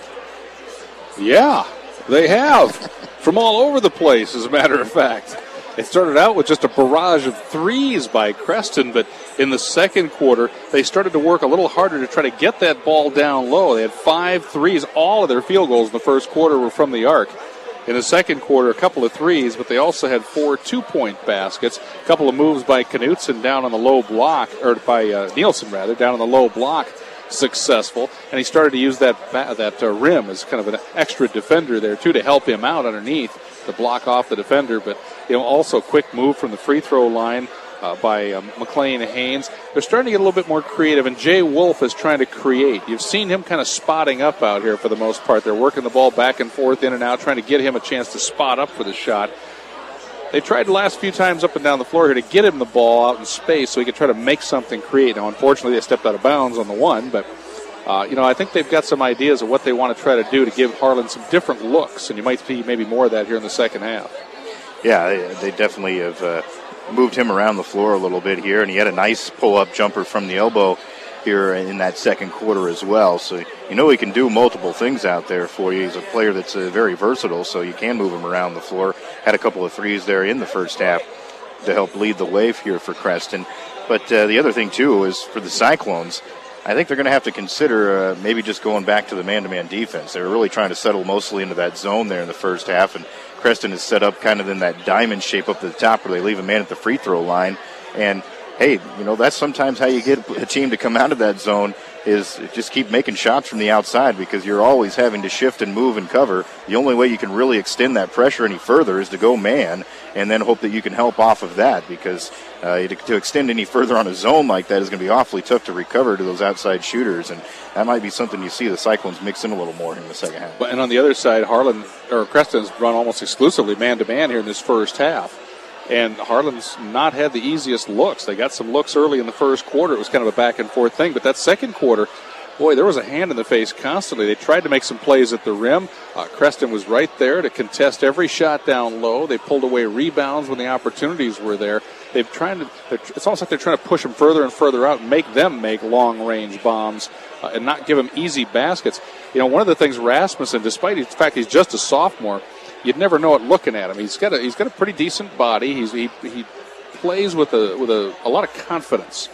Yeah, they have. From all over the place, as a matter of fact. It started out with just a barrage of threes by Creston, but in the second quarter, they started to work a little harder to try to get that ball down low. They had five threes. All of their field goals in the first quarter were from the arc. In the second quarter, a couple of threes, but they also had four two-point baskets. A couple of moves by Knutson down on the low block, or by uh, Nielsen, rather, down on the low block, successful. And he started to use that, that uh, rim as kind of an extra defender there, too, to help him out underneath, to block off the defender. But, you know, also quick move from the free throw line uh, by um, McLean Haynes. They're starting to get a little bit more creative, and Jay Wolf is trying to create. You've seen him kind of spotting up out here for the most part. They're working the ball back and forth, in and out, trying to get him a chance to spot up for the shot. They tried the last few times up and down the floor here to get him the ball out in space so he could try to make something create. Now, unfortunately, they stepped out of bounds on the one, but Uh, you know, I think they've got some ideas of what they want to try to do to give Harlan some different looks, and you might see maybe more of that here in the second half. Yeah, they, they definitely have uh, moved him around the floor a little bit here, and he had a nice pull-up jumper from the elbow here in that second quarter as well. So you know he can do multiple things out there for you. He's a player that's uh, very versatile, so you can move him around the floor. Had a couple of threes there in the first half to help lead the way here for Creston. But uh, the other thing, too, is for the Cyclones, I think they're going to have to consider uh, maybe just going back to the man-to-man defense. They were really trying to settle mostly into that zone there in the first half, and Creston is set up kind of in that diamond shape up at the top where they leave a man at the free throw line. And, hey, you know, that's sometimes how you get a team to come out of that zone is just keep making shots from the outside because you're always having to shift and move and cover. The only way you can really extend that pressure any further is to go man and then hope that you can help off of that because uh, to, to extend any further on a zone like that is going to be awfully tough to recover to those outside shooters, and that might be something you see the Cyclones mix in a little more in the second half. And on the other side, Harlan or Creston's run almost exclusively man-to-man here in this first half. And Harlan's not had the easiest looks. They got some looks early in the first quarter. It was kind of a back-and-forth thing. But that second quarter, boy, there was a hand in the face constantly. They tried to make some plays at the rim. Uh, Creston was right there to contest every shot down low. They pulled away rebounds when the opportunities were there. They've tried to. It's almost like they're trying to push them further and further out and make them make long-range bombs uh, and not give them easy baskets. You know, one of the things Rasmussen, despite the fact he's just a sophomore, you'd never know it looking at him. He's got a he's got a pretty decent body. He's he he plays with a with a, a lot of confidence.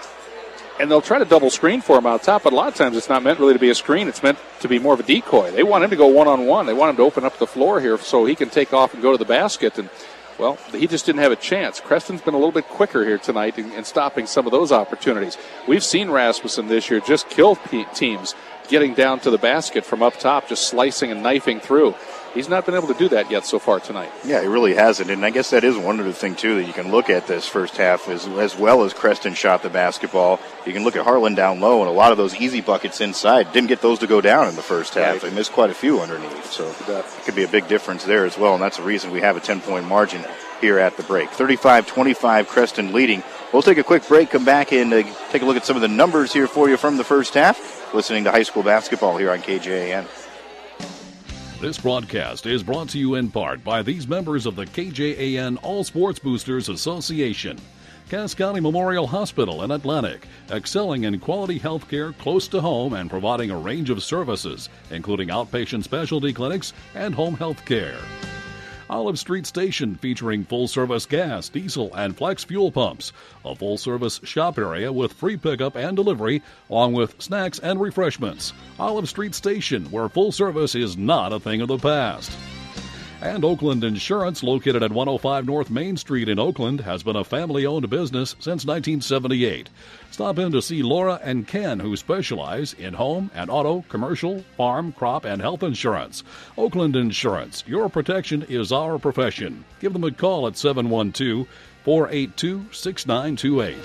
And they'll try to double screen for him out top, but a lot of times it's not meant really to be a screen. It's meant to be more of a decoy. They want him to go one-on-one. They want him to open up the floor here so he can take off and go to the basket. And, well, he just didn't have a chance. Creston's been a little bit quicker here tonight in, in stopping some of those opportunities. We've seen Rasmussen this year just kill pe- teams getting down to the basket from up top, just slicing and knifing through. He's not been able to do that yet so far tonight. Yeah, he really hasn't. And I guess that is one other thing, too, that you can look at this first half as, as well as Creston shot the basketball. You can look at Harlan down low, and a lot of those easy buckets inside didn't get those to go down in the first half. Right. They missed quite a few underneath. So that could be a big difference there as well, and that's the reason we have a ten-point margin here at the break. thirty-five twenty-five, Creston leading. We'll take a quick break, come back, and uh, take a look at some of the numbers here for you from the first half. Listening to high school basketball here on K J A N. This broadcast is brought to you in part by these members of the K J A N All Sports Boosters Association. Cass County Memorial Hospital in Atlantic, excelling in quality health care close to home and providing a range of services, including outpatient specialty clinics and home health care. Olive Street Station, featuring full-service gas, diesel, and flex fuel pumps. A full-service shop area with free pickup and delivery, along with snacks and refreshments. Olive Street Station, where full service is not a thing of the past. And Oakland Insurance, located at one oh five North Main Street in Oakland, has been a family-owned business since nineteen seventy-eight. Stop in to see Laura and Ken, who specialize in home and auto, commercial, farm, crop, and health insurance. Oakland Insurance, your protection is our profession. Give them a call at seven one two, four eight two, six nine two eight.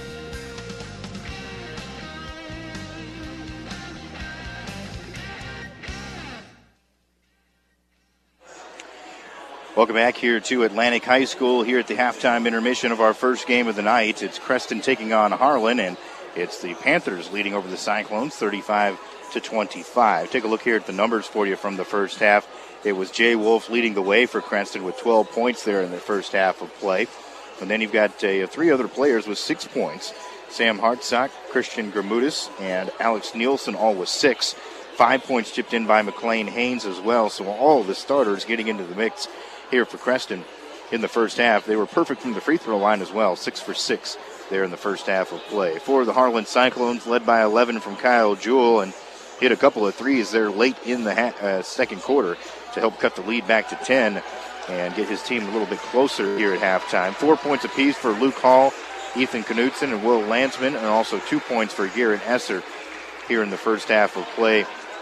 Welcome back here to Atlantic High School here at the halftime intermission of our first game of the night. It's Creston taking on Harlan, and it's the Panthers leading over the Cyclones thirty-five to twenty-five. Take a look here at the numbers for you from the first half. It was Jay Wolf leading the way for Creston with twelve points there in the first half of play. And then you've got uh, three other players with six points. Sam Hartsock, Christian Gramutis, and Alex Nielsen all with six. Five points chipped in by McLean Haynes as well. So all the starters getting into the mix here for Creston in the first half. They were perfect from the free throw line as well, six for six there in the first half of play. For the Harlan Cyclones, led by eleven from Kyle Jewell, and hit a couple of threes there late in the ha- uh, second quarter to help cut the lead back to ten and get his team a little bit closer here at halftime. Four points apiece for Luke Hall, Ethan Knutson, and Will Landsman, and also two points for Garrett Esser here in the first half of play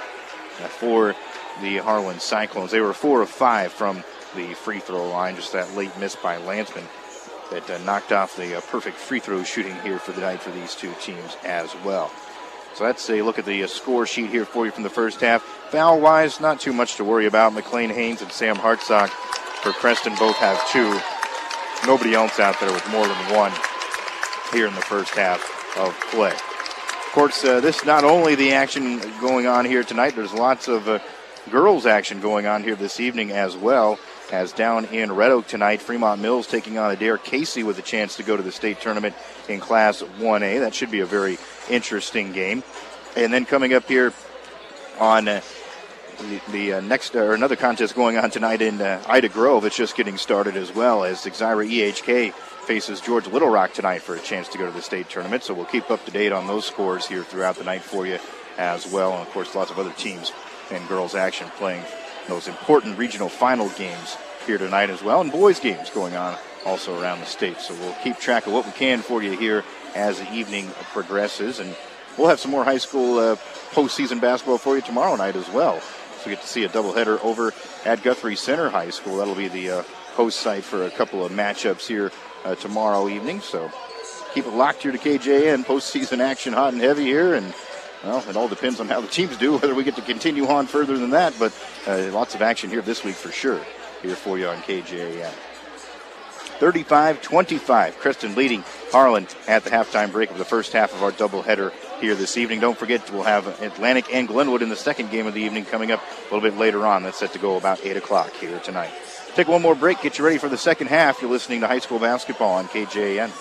for the Harlan Cyclones. They were four of five from the free throw line, just that late miss by Landsman that uh, knocked off the uh, perfect free throw shooting here for the night for these two teams as well. So that's a look at the uh, score sheet here for you from the first half. Foul-wise, not too much to worry about. McLean Haynes and Sam Hartsock for Creston both have two. Nobody else out there with more than one here in the first half of play. Of course, uh, this not only the action going on here tonight, there's lots of uh, girls action going on here this evening as well. As down in Red Oak tonight, Fremont Mills taking on Adair Casey with a chance to go to the state tournament in Class one A. That should be a very interesting game. And then coming up here on uh, the, the uh, next, or another contest going on tonight in uh, Ida Grove. It's just getting started as well, as Exira E H K faces George Little Rock tonight for a chance to go to the state tournament. So we'll keep up to date on those scores here throughout the night for you as well. And, of course, lots of other teams and girls action playing those important regional final games here tonight as well, and boys games going on also around the state. So we'll keep track of what we can for you here as the evening progresses, and we'll have some more high school uh, postseason basketball for you tomorrow night as well. So we get to see a doubleheader over at Guthrie Center High School. That'll be the uh, host site for a couple of matchups here uh, tomorrow evening. So keep it locked here to K J N. Postseason action hot and heavy here, and well, it all depends on how the teams do, whether we get to continue on further than that. But uh, lots of action here this week for sure, here for you on K J A N. thirty-five twenty-five, Creston leading Harlan at the halftime break of the first half of our doubleheader here this evening. Don't forget, we'll have Atlantic and Glenwood in the second game of the evening coming up a little bit later on. That's set to go about eight o'clock here tonight. Take one more break, get you ready for the second half. You're listening to high school basketball on K J A N.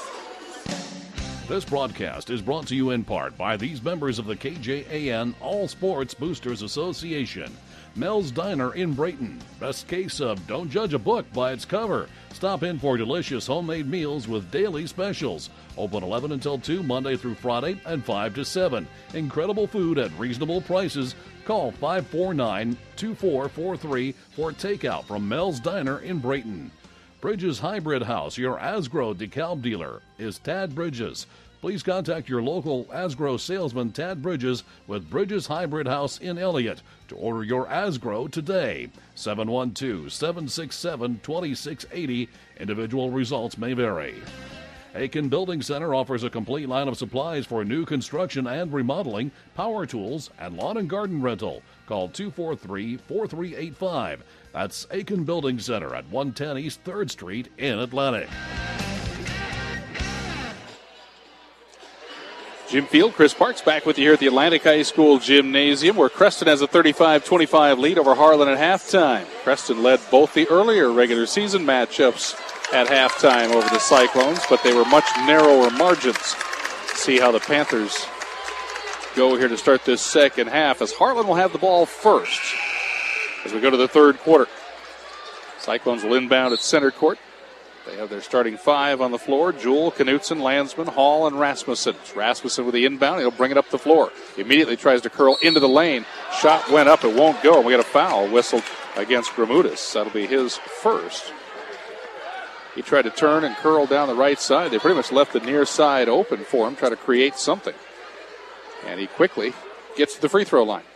This broadcast is brought to you in part by these members of the K J A N All Sports Boosters Association. Mel's Diner in Brayton. Best case of don't judge a book by its cover. Stop in for delicious homemade meals with daily specials. Open eleven until two Monday through Friday and five to seven. Incredible food at reasonable prices. Call five four nine, two four four three for takeout from Mel's Diner in Brayton. Bridges Hybrid House, your Asgrow DeKalb dealer, is Tad Bridges. Please contact your local Asgrow salesman, Tad Bridges, with Bridges Hybrid House in Elliott to order your Asgrow today. seven one two, seven six seven, two six eight zero. Individual results may vary. Aiken Building Center offers a complete line of supplies for new construction and remodeling, power tools, and lawn and garden rental. Call two four three, four three eight five. That's Aiken Building Center at one ten East third Street in Atlantic. Jim Field, Chris Parks back with you here at the Atlantic High School Gymnasium, where Creston has a thirty-five twenty-five lead over Harlan at halftime. Creston led both the earlier regular season matchups at halftime over the Cyclones, but they were much narrower margins. See how the Panthers go here to start this second half, as Harlan will have the ball first as we go to the third quarter. Cyclones will inbound at center court. They have their starting five on the floor: Jewell, Knutson, Landsman, Hall, and Rasmussen. It's Rasmussen with the inbound. He'll bring it up the floor. He immediately tries to curl into the lane. Shot went up. It won't go. We got a foul whistled against Gramutis. That'll be his first. He tried to turn and curl down the right side. They pretty much left the near side open for him, try to create something. And he quickly gets to the free throw line.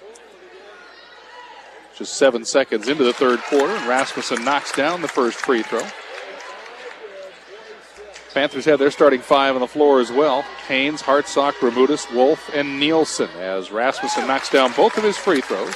Just seven seconds into the third quarter, and Rasmussen knocks down the first free throw. Panthers have their starting five on the floor as well: Haynes, Hartsock, Gramutis, Wolf, and Nielsen, as Rasmussen knocks down both of his free throws.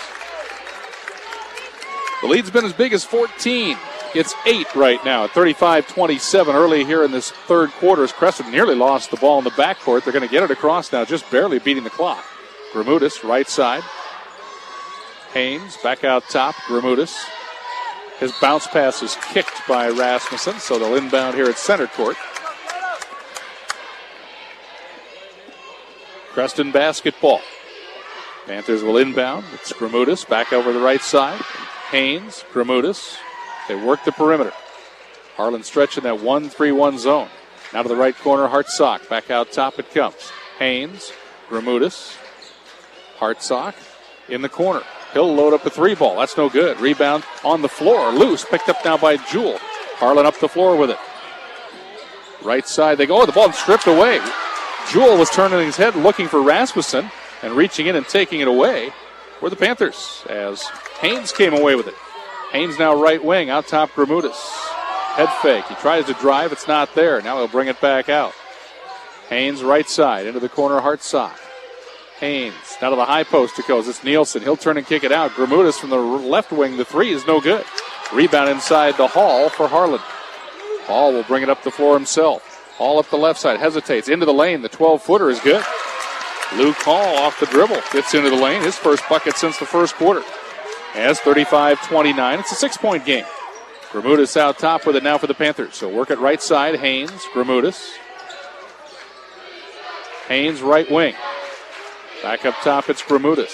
The lead's been as big as fourteen. It's eight right now at thirty-five twenty-seven early here in this third quarter, as Creston nearly lost the ball in the backcourt. They're going to get it across now, just barely beating the clock. Gramutis, right side. Haynes back out top. Gramutis. His bounce pass is kicked by Rasmussen, so they'll inbound here at center court. Creston basketball. Panthers will inbound. It's Gramutis back over the right side. Haynes, Gramutis. They work the perimeter. Harlan stretching that one three one zone. Now to the right corner, Hartsock. Back out top it comes. Haynes, Gramutis, Hartsock in the corner. He'll load up a three ball. That's no good. Rebound on the floor. Loose. Picked up now by Jewell. Harlan up the floor with it. Right side they go. Oh, the ball stripped away. Jewell was turning his head looking for Rasmussen, and reaching in and taking it away were the Panthers, as Haynes came away with it. Haynes now right wing, out top Gramutis. Head fake. He tries to drive. It's not there. Now he'll bring it back out. Haynes right side into the corner, Hartsock. Haynes now to the high post it goes. It's Nielsen. He'll turn and kick it out. Gramutis from the left wing. The three is no good. Rebound inside the Hall for Harlan. Hall will bring it up the floor himself. Hall up the left side. Hesitates. Into the lane. The twelve-footer is good. Luke Hall off the dribble. Gets into the lane. His first bucket since the first quarter. As thirty-five twenty-nine. It's a six-point game. Gramutis out top with it now for the Panthers. So work it right side. Haynes. Gramutis. Haynes right wing. Back up top, it's Gramutis.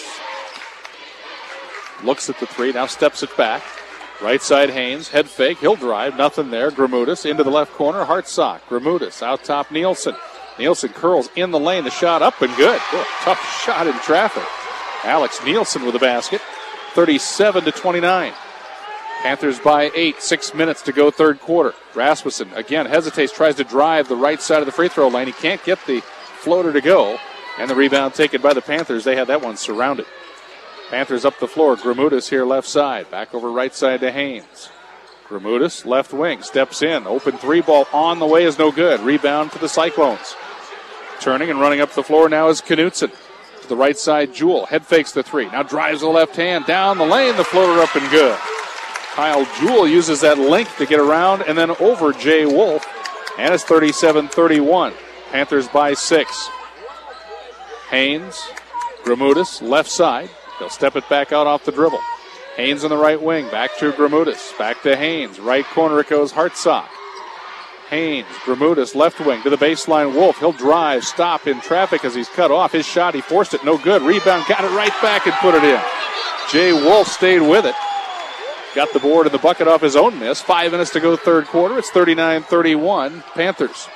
Looks at the three, now steps it back. Right side, Haynes, head fake, he'll drive, nothing there. Gramutis into the left corner, Hartsock. Gramutis out top, Nielsen. Nielsen curls in the lane, the shot up and good. Oh, tough shot in traffic. Alex Nielsen with the basket, thirty-seven to twenty-nine. Panthers by eight, six minutes to go third quarter. Rasmussen again hesitates, tries to drive the right side of the free throw line. He can't get the floater to go. And the rebound taken by the Panthers. They had that one surrounded. Panthers up the floor. Gramutis here left side. Back over right side to Haynes. Gramutis left wing. Steps in. Open three ball on the way is no good. Rebound for the Cyclones. Turning and running up the floor now is Knutson. To the right side, Jewell. Head fakes the three. Now drives the left hand. Down the lane. The floater up and good. Kyle Jewell uses that length to get around and then over Jay Wolf. And it's thirty-seven thirty-one. Panthers by six. Haynes, Gramutis, left side. They'll step it back out off the dribble. Haynes on the right wing, back to Gramutis. Back to Haynes, right corner it goes, Hartsock. Haynes, Gramutis, left wing to the baseline, Wolf. He'll drive, stop in traffic as he's cut off. His shot, he forced it, no good. Rebound, got it right back and put it in. Jay Wolf stayed with it. Got the board and the bucket off his own miss. Five minutes to go third quarter. It's thirty-nine thirty-one, Panthers.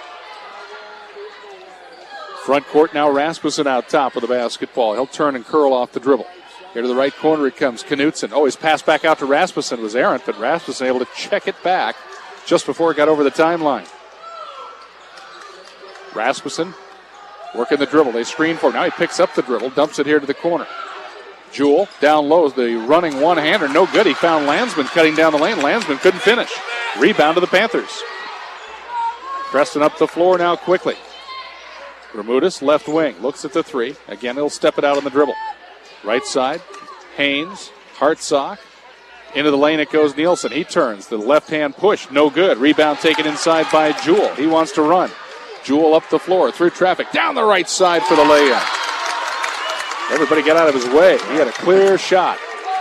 Front court now, Rasmussen out top with the basketball. He'll turn and curl off the dribble. Here to the right corner it comes, Knutson. Oh, his pass back out to Rasmussen was errant, but Rasmussen able to check it back just before it got over the timeline. Rasmussen working the dribble. They screen for him. Now he picks up the dribble, dumps it here to the corner. Jewell down low, the running one-hander, no good. He found Landsman cutting down the lane. Landsman couldn't finish. Rebound to the Panthers. Creston up the floor now quickly. Gramutis, left wing, looks at the three. Again, he'll step it out on the dribble. Right side, Haynes, Hartsock. Into the lane it goes, Nielsen. He turns, the left-hand push, no good. Rebound taken inside by Jewell. He wants to run. Jewell up the floor, through traffic, down the right side for the layup. Everybody got out of his way. He had a clear shot.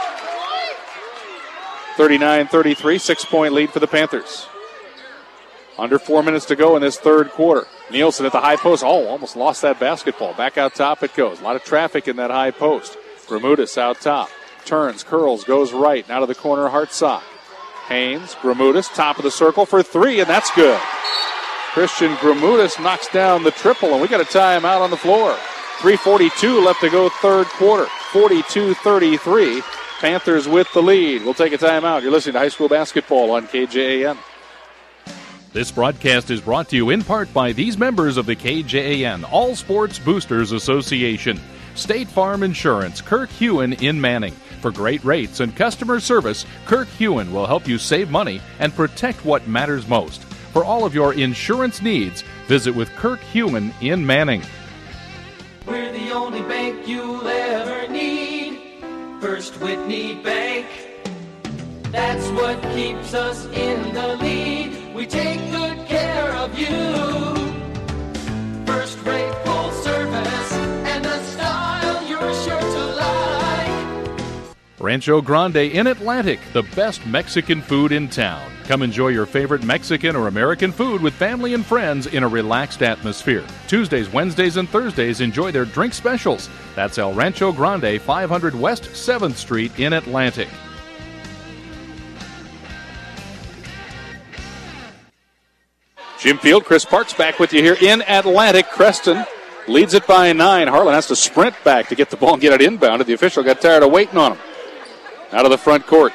thirty-nine thirty-three, six-point lead for the Panthers. Under four minutes to go in this third quarter. Nielsen at the high post. Oh, almost lost that basketball. Back out top it goes. A lot of traffic in that high post. Gramutis out top. Turns, curls, goes right. Now to the corner, Hartsock. Haynes, Gramutis, top of the circle for three, and that's good. Christian Gramutis knocks down the triple, and we got a timeout on the floor. three forty-two left to go third quarter. forty-two thirty-three. Panthers with the lead. We'll take a timeout. You're listening to high school basketball on K J A N. This broadcast is brought to you in part by these members of the K J A N All Sports Boosters Association. State Farm Insurance, Kirk Hewen in Manning. For great rates and customer service, Kirk Hewen will help you save money and protect what matters most. For all of your insurance needs, visit with Kirk Hewen in Manning. We're the only bank you'll ever need. First Whitney Bank. That's what keeps us in the lead. We take good care of you. First rate full service and a style you're sure to like. Rancho Grande in Atlantic, the best Mexican food in town. Come enjoy your favorite Mexican or American food with family and friends in a relaxed atmosphere. Tuesdays, Wednesdays, and Thursdays, enjoy their drink specials. That's El Rancho Grande, five hundred West seventh Street in Atlantic. Jim Field, Chris Parks back with you here in Atlantic. Creston leads it by nine. Harlan has to sprint back to get the ball and get it inbounded. The official got tired of waiting on him. Out of the front court.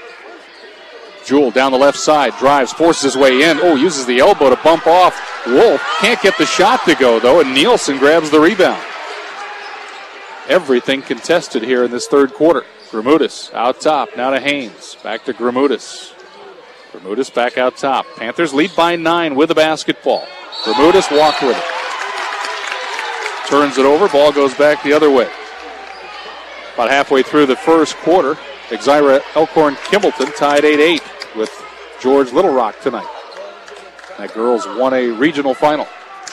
Jewell down the left side, drives, forces his way in. Oh, uses the elbow to bump off Wolf. Can't get the shot to go, though, and Nielsen grabs the rebound. Everything contested here in this third quarter. Gramutis out top, now to Haynes. Back to Gramutis. Gramutis back out top. Panthers lead by nine with the basketball. Gramutis walked with it. Turns it over, ball goes back the other way. About halfway through the first quarter, Exira Elkhorn Kimballton tied eight eight with George Little Rock tonight. That girls won a regional final.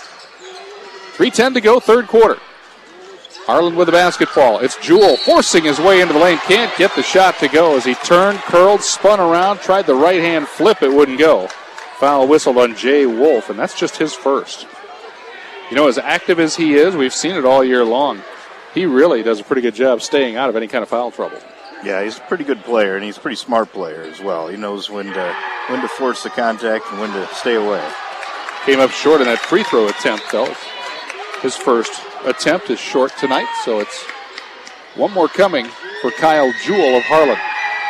three ten to go, third quarter. Harlan with the basketball. It's Jewell forcing his way into the lane. Can't get the shot to go as he turned, curled, spun around, tried the right-hand flip. It wouldn't go. Foul whistled on Jay Wolf, and that's just his first. You know, as active as he is, we've seen it all year long. He really does a pretty good job staying out of any kind of foul trouble. Yeah, he's a pretty good player, and he's a pretty smart player as well. He knows when to when to force the contact and when to stay away. Came up short in that free throw attempt, though. His first attempt is short tonight, so it's one more coming for Kyle Jewell of Harlan.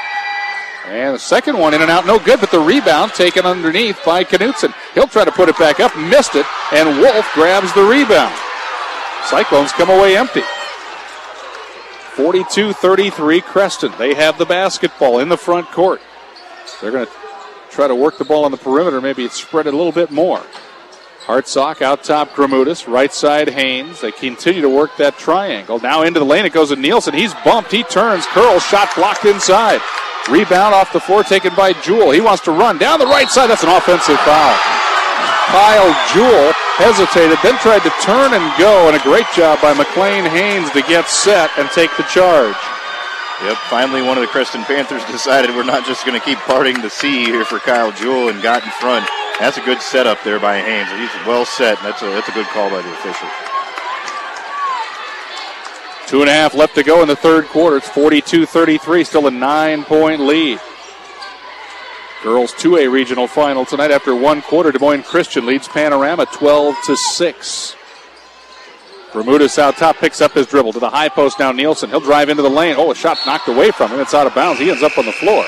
And the second one in and out, no good, but the rebound taken underneath by Knutson. He'll try to put it back up, missed it, and Wolf grabs the rebound. Cyclones come away empty. forty-two thirty-three Creston. They have the basketball in the front court. They're going to try to work the ball on the perimeter, maybe spread it a little bit more. Hartsock out top, Gramutis. Right side, Haynes. They continue to work that triangle. Now into the lane, it goes to Nielsen. He's bumped. He turns, curls, shot blocked inside. Rebound off the floor taken by Jewell. He wants to run down the right side. That's an offensive foul. Kyle Jewell hesitated, then tried to turn and go, and a great job by McLean Haynes to get set and take the charge. Yep, finally one of the Creston Panthers decided we're not just going to keep parting the sea here for Kyle Jewell and got in front. That's a good setup there by Haynes. He's well set, and that's a, that's a good call by the official. Two and a half left to go in the third quarter. It's forty-two thirty-three, still a nine-point lead. Girls two A regional final tonight after one quarter. Des Moines Christian leads Panorama twelve to six. Gramutis out top, picks up his dribble to the high post now. Nielsen, he'll drive into the lane. Oh, a shot knocked away from him. It's out of bounds. He ends up on the floor.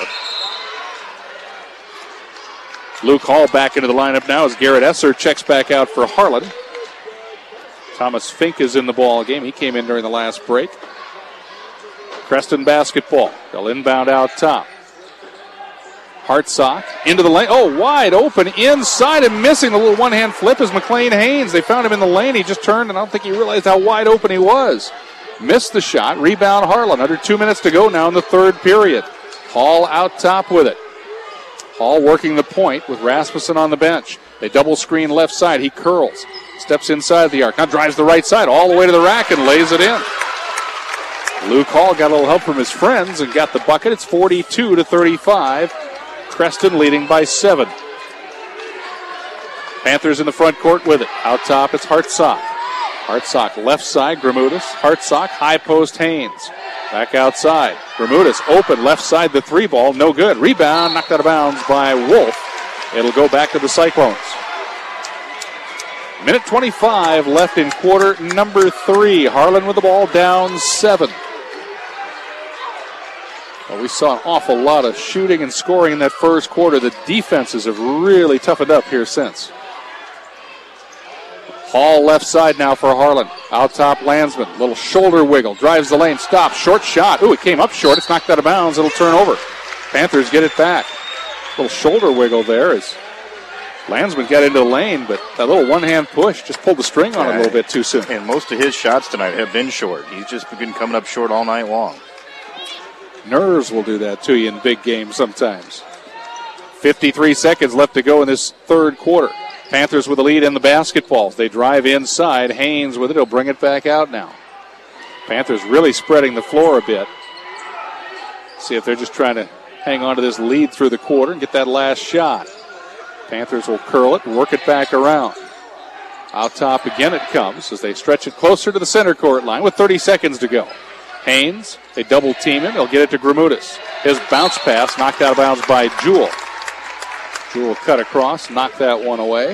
Luke Hall back into the lineup now as Garrett Esser checks back out for Harlan. Thomas Fink is in the ball game. He came in during the last break. Creston basketball. They'll inbound out top. Hartsock into the lane. Oh, wide open inside and missing the little one-hand flip is McLean Haynes. They found him in the lane. He just turned, and I don't think he realized how wide open he was. Missed the shot. Rebound Harlan. Under two minutes to go now in the third period. Hall out top with it. Hall working the point with Rasmussen on the bench. They double screen left side. He curls. Steps inside the arc. Now drives the right side all the way to the rack and lays it in. Luke Hall got a little help from his friends and got the bucket. It's forty-two to thirty-five. Creston leading by seven. Panthers in the front court with it. Out top, it's Hartsock. Hartsock left side, Gramutis. Hartsock, high post, Haynes. Back outside. Gramutis open, left side, the three ball, no good. Rebound, knocked out of bounds by Wolf. It'll go back to the Cyclones. Minute twenty-five left in quarter number three. Harlan with the ball down seven. Well, we saw an awful lot of shooting and scoring in that first quarter. The defenses have really toughened up here since. Hall left side now for Harlan. Out top, Landsman. Little shoulder wiggle. Drives the lane. Stops. Short shot. Ooh, it came up short. It's knocked out of bounds. It'll turn over. Panthers get it back. Little shoulder wiggle there as Landsman got into the lane, but that little one-hand push just pulled the string on it a little bit too soon. And most of his shots tonight have been short. He's just been coming up short all night long. Nerves will do that to you in big games sometimes. fifty-three seconds left to go in this third quarter. Panthers with the lead in the basketballs. They drive inside. Haynes with it. He'll bring it back out now. Panthers really spreading the floor a bit. See if they're just trying to hang on to this lead through the quarter and get that last shot. Panthers will curl it and work it back around. Out top again it comes as they stretch it closer to the center court line with thirty seconds to go. Haynes, they double team him. He'll get it to Gramutis. His bounce pass knocked out of bounds by Jewell. Jewell cut across, knocked that one away.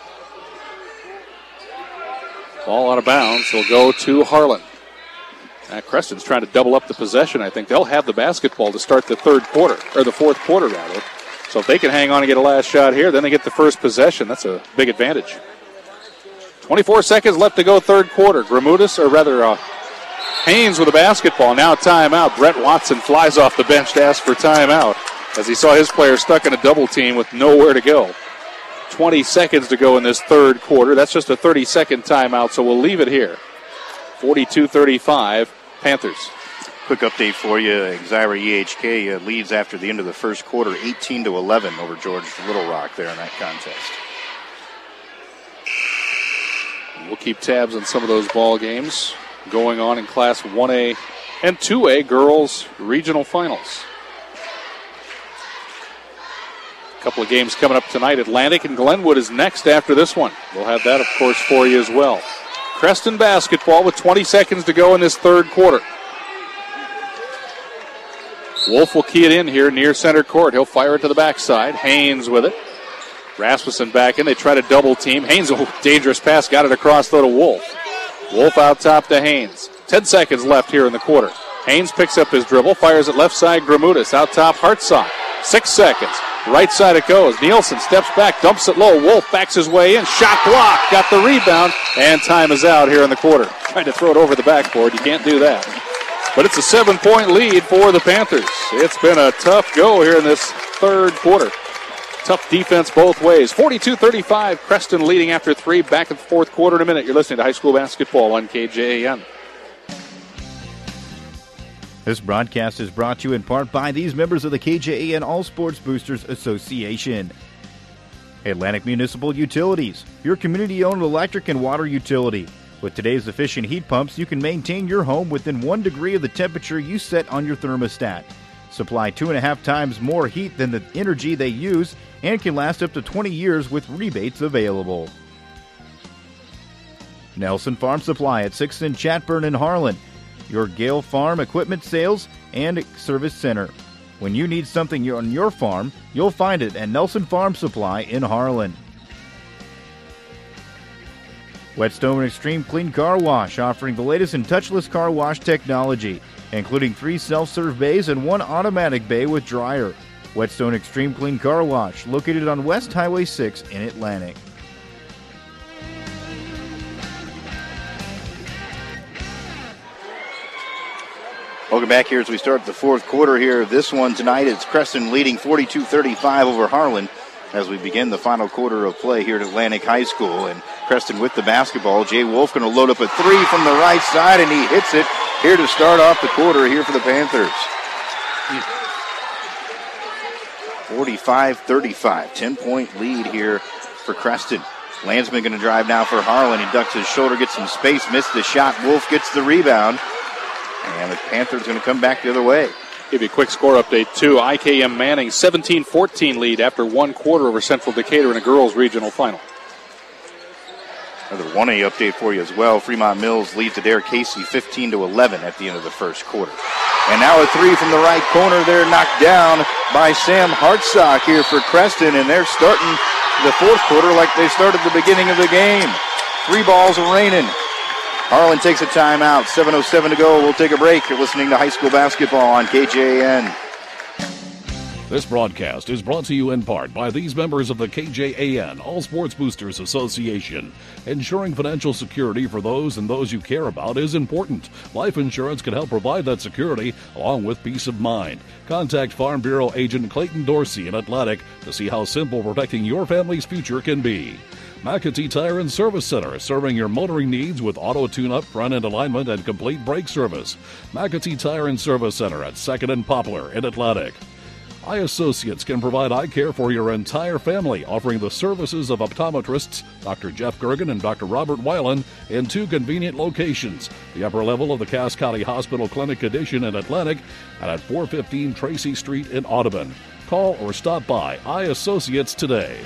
Ball out of bounds. He'll go to Harlan. Now Creston's trying to double up the possession. I think they'll have the basketball to start the third quarter, or the fourth quarter rather. So if they can hang on and get a last shot here, then they get the first possession. That's a big advantage. twenty-four seconds left to go third quarter. Gramutis, or rather uh, Haynes with a basketball. Now timeout. Brett Watson flies off the bench to ask for timeout as he saw his player stuck in a double team with nowhere to go. twenty seconds to go in this third quarter. That's just a thirty-second timeout, so we'll leave it here. forty-two thirty-five, Panthers. Quick update for you. Exira E H K uh, leads after the end of the first quarter, eighteen to eleven over George Little Rock there in that contest. We'll keep tabs on some of those ball games going on in Class one A and two A girls regional finals. A couple of games coming up tonight. Atlantic and Glenwood is next after this one. We'll have that, of course, for you as well. Creston basketball with twenty seconds to go in this third quarter. Wolf will key it in here near center court. He'll fire it to the backside. Haynes with it. Rasmussen back in. They try to double team. Haynes, a dangerous pass, got it across though to Wolf. Wolf out top to Haynes. Ten seconds left here in the quarter. Haynes picks up his dribble, fires it left side, Gramutis. Out top, Hartsock. Six seconds. Right side it goes. Nielsen steps back, dumps it low. Wolf backs his way in. Shot block. Got the rebound. And time is out here in the quarter. Trying to throw it over the backboard. You can't do that. But it's a seven-point lead for the Panthers. It's been a tough go here in this third quarter. Tough defense both ways. forty-two thirty-five, Creston leading after three. Back in the fourth quarter in a minute. You're listening to high school basketball on K J A N. This broadcast is brought to you in part by these members of the K J A N All Sports Boosters Association. Atlantic Municipal Utilities, your community-owned electric and water utility. With today's efficient heat pumps, you can maintain your home within one degree of the temperature you set on your thermostat. Supply two and a half times more heat than the energy they use and can last up to twenty years with rebates available. Nelson Farm Supply at sixth and Chatburn in Harlan, your Gale Farm equipment sales and service center. When you need something on your farm, you'll find it at Nelson Farm Supply in Harlan. Whetstone Extreme Clean Car Wash, offering the latest in touchless car wash technology, including three self-serve bays and one automatic bay with dryer. Whetstone Extreme Clean Car Wash, located on West Highway six in Atlantic. Welcome back here as we start the fourth quarter here. This one tonight, it's Creston leading forty-two thirty-five over Harlan as we begin the final quarter of play here at Atlantic High School. And Creston with the basketball. Jay Wolf going to load up a three from the right side, and he hits it here to start off the quarter here for the Panthers. forty-five thirty-five. ten-point lead here for Creston. Landsman going to drive now for Harlan. He ducks his shoulder, gets some space, missed the shot. Wolf gets the rebound. And the Panthers going to come back the other way. Give you a quick score update, too. I K M Manning, seventeen fourteen lead after one quarter over Central Decatur in a girls' regional final. Another one A update for you as well. Fremont Mills leads Adair Casey fifteen to eleven at the end of the first quarter. And now a three from the right corner. They're knocked down by Sam Hartsock here for Creston, and they're starting the fourth quarter like they started the beginning of the game. Three balls raining. Harlan takes a timeout. seven oh seven to go. We'll take a break. You're listening to high school basketball on K J A N. This broadcast is brought to you in part by these members of the K J A N All Sports Boosters Association. Ensuring financial security for those and those you care about is important. Life insurance can help provide that security along with peace of mind. Contact Farm Bureau agent Clayton Dorsey in Atlantic to see how simple protecting your family's future can be. McAtee Tire and Service Center, serving your motoring needs with auto tune-up, front-end alignment, and complete brake service. McAtee Tire and Service Center at second and Poplar in Atlantic. Eye Associates can provide eye care for your entire family, offering the services of optometrists Doctor Jeff Gergen and Doctor Robert Weiland in two convenient locations, the upper level of the Cass County Hospital Clinic Addition in Atlantic and at four fifteen Tracy Street in Audubon. Call or stop by Eye Associates today.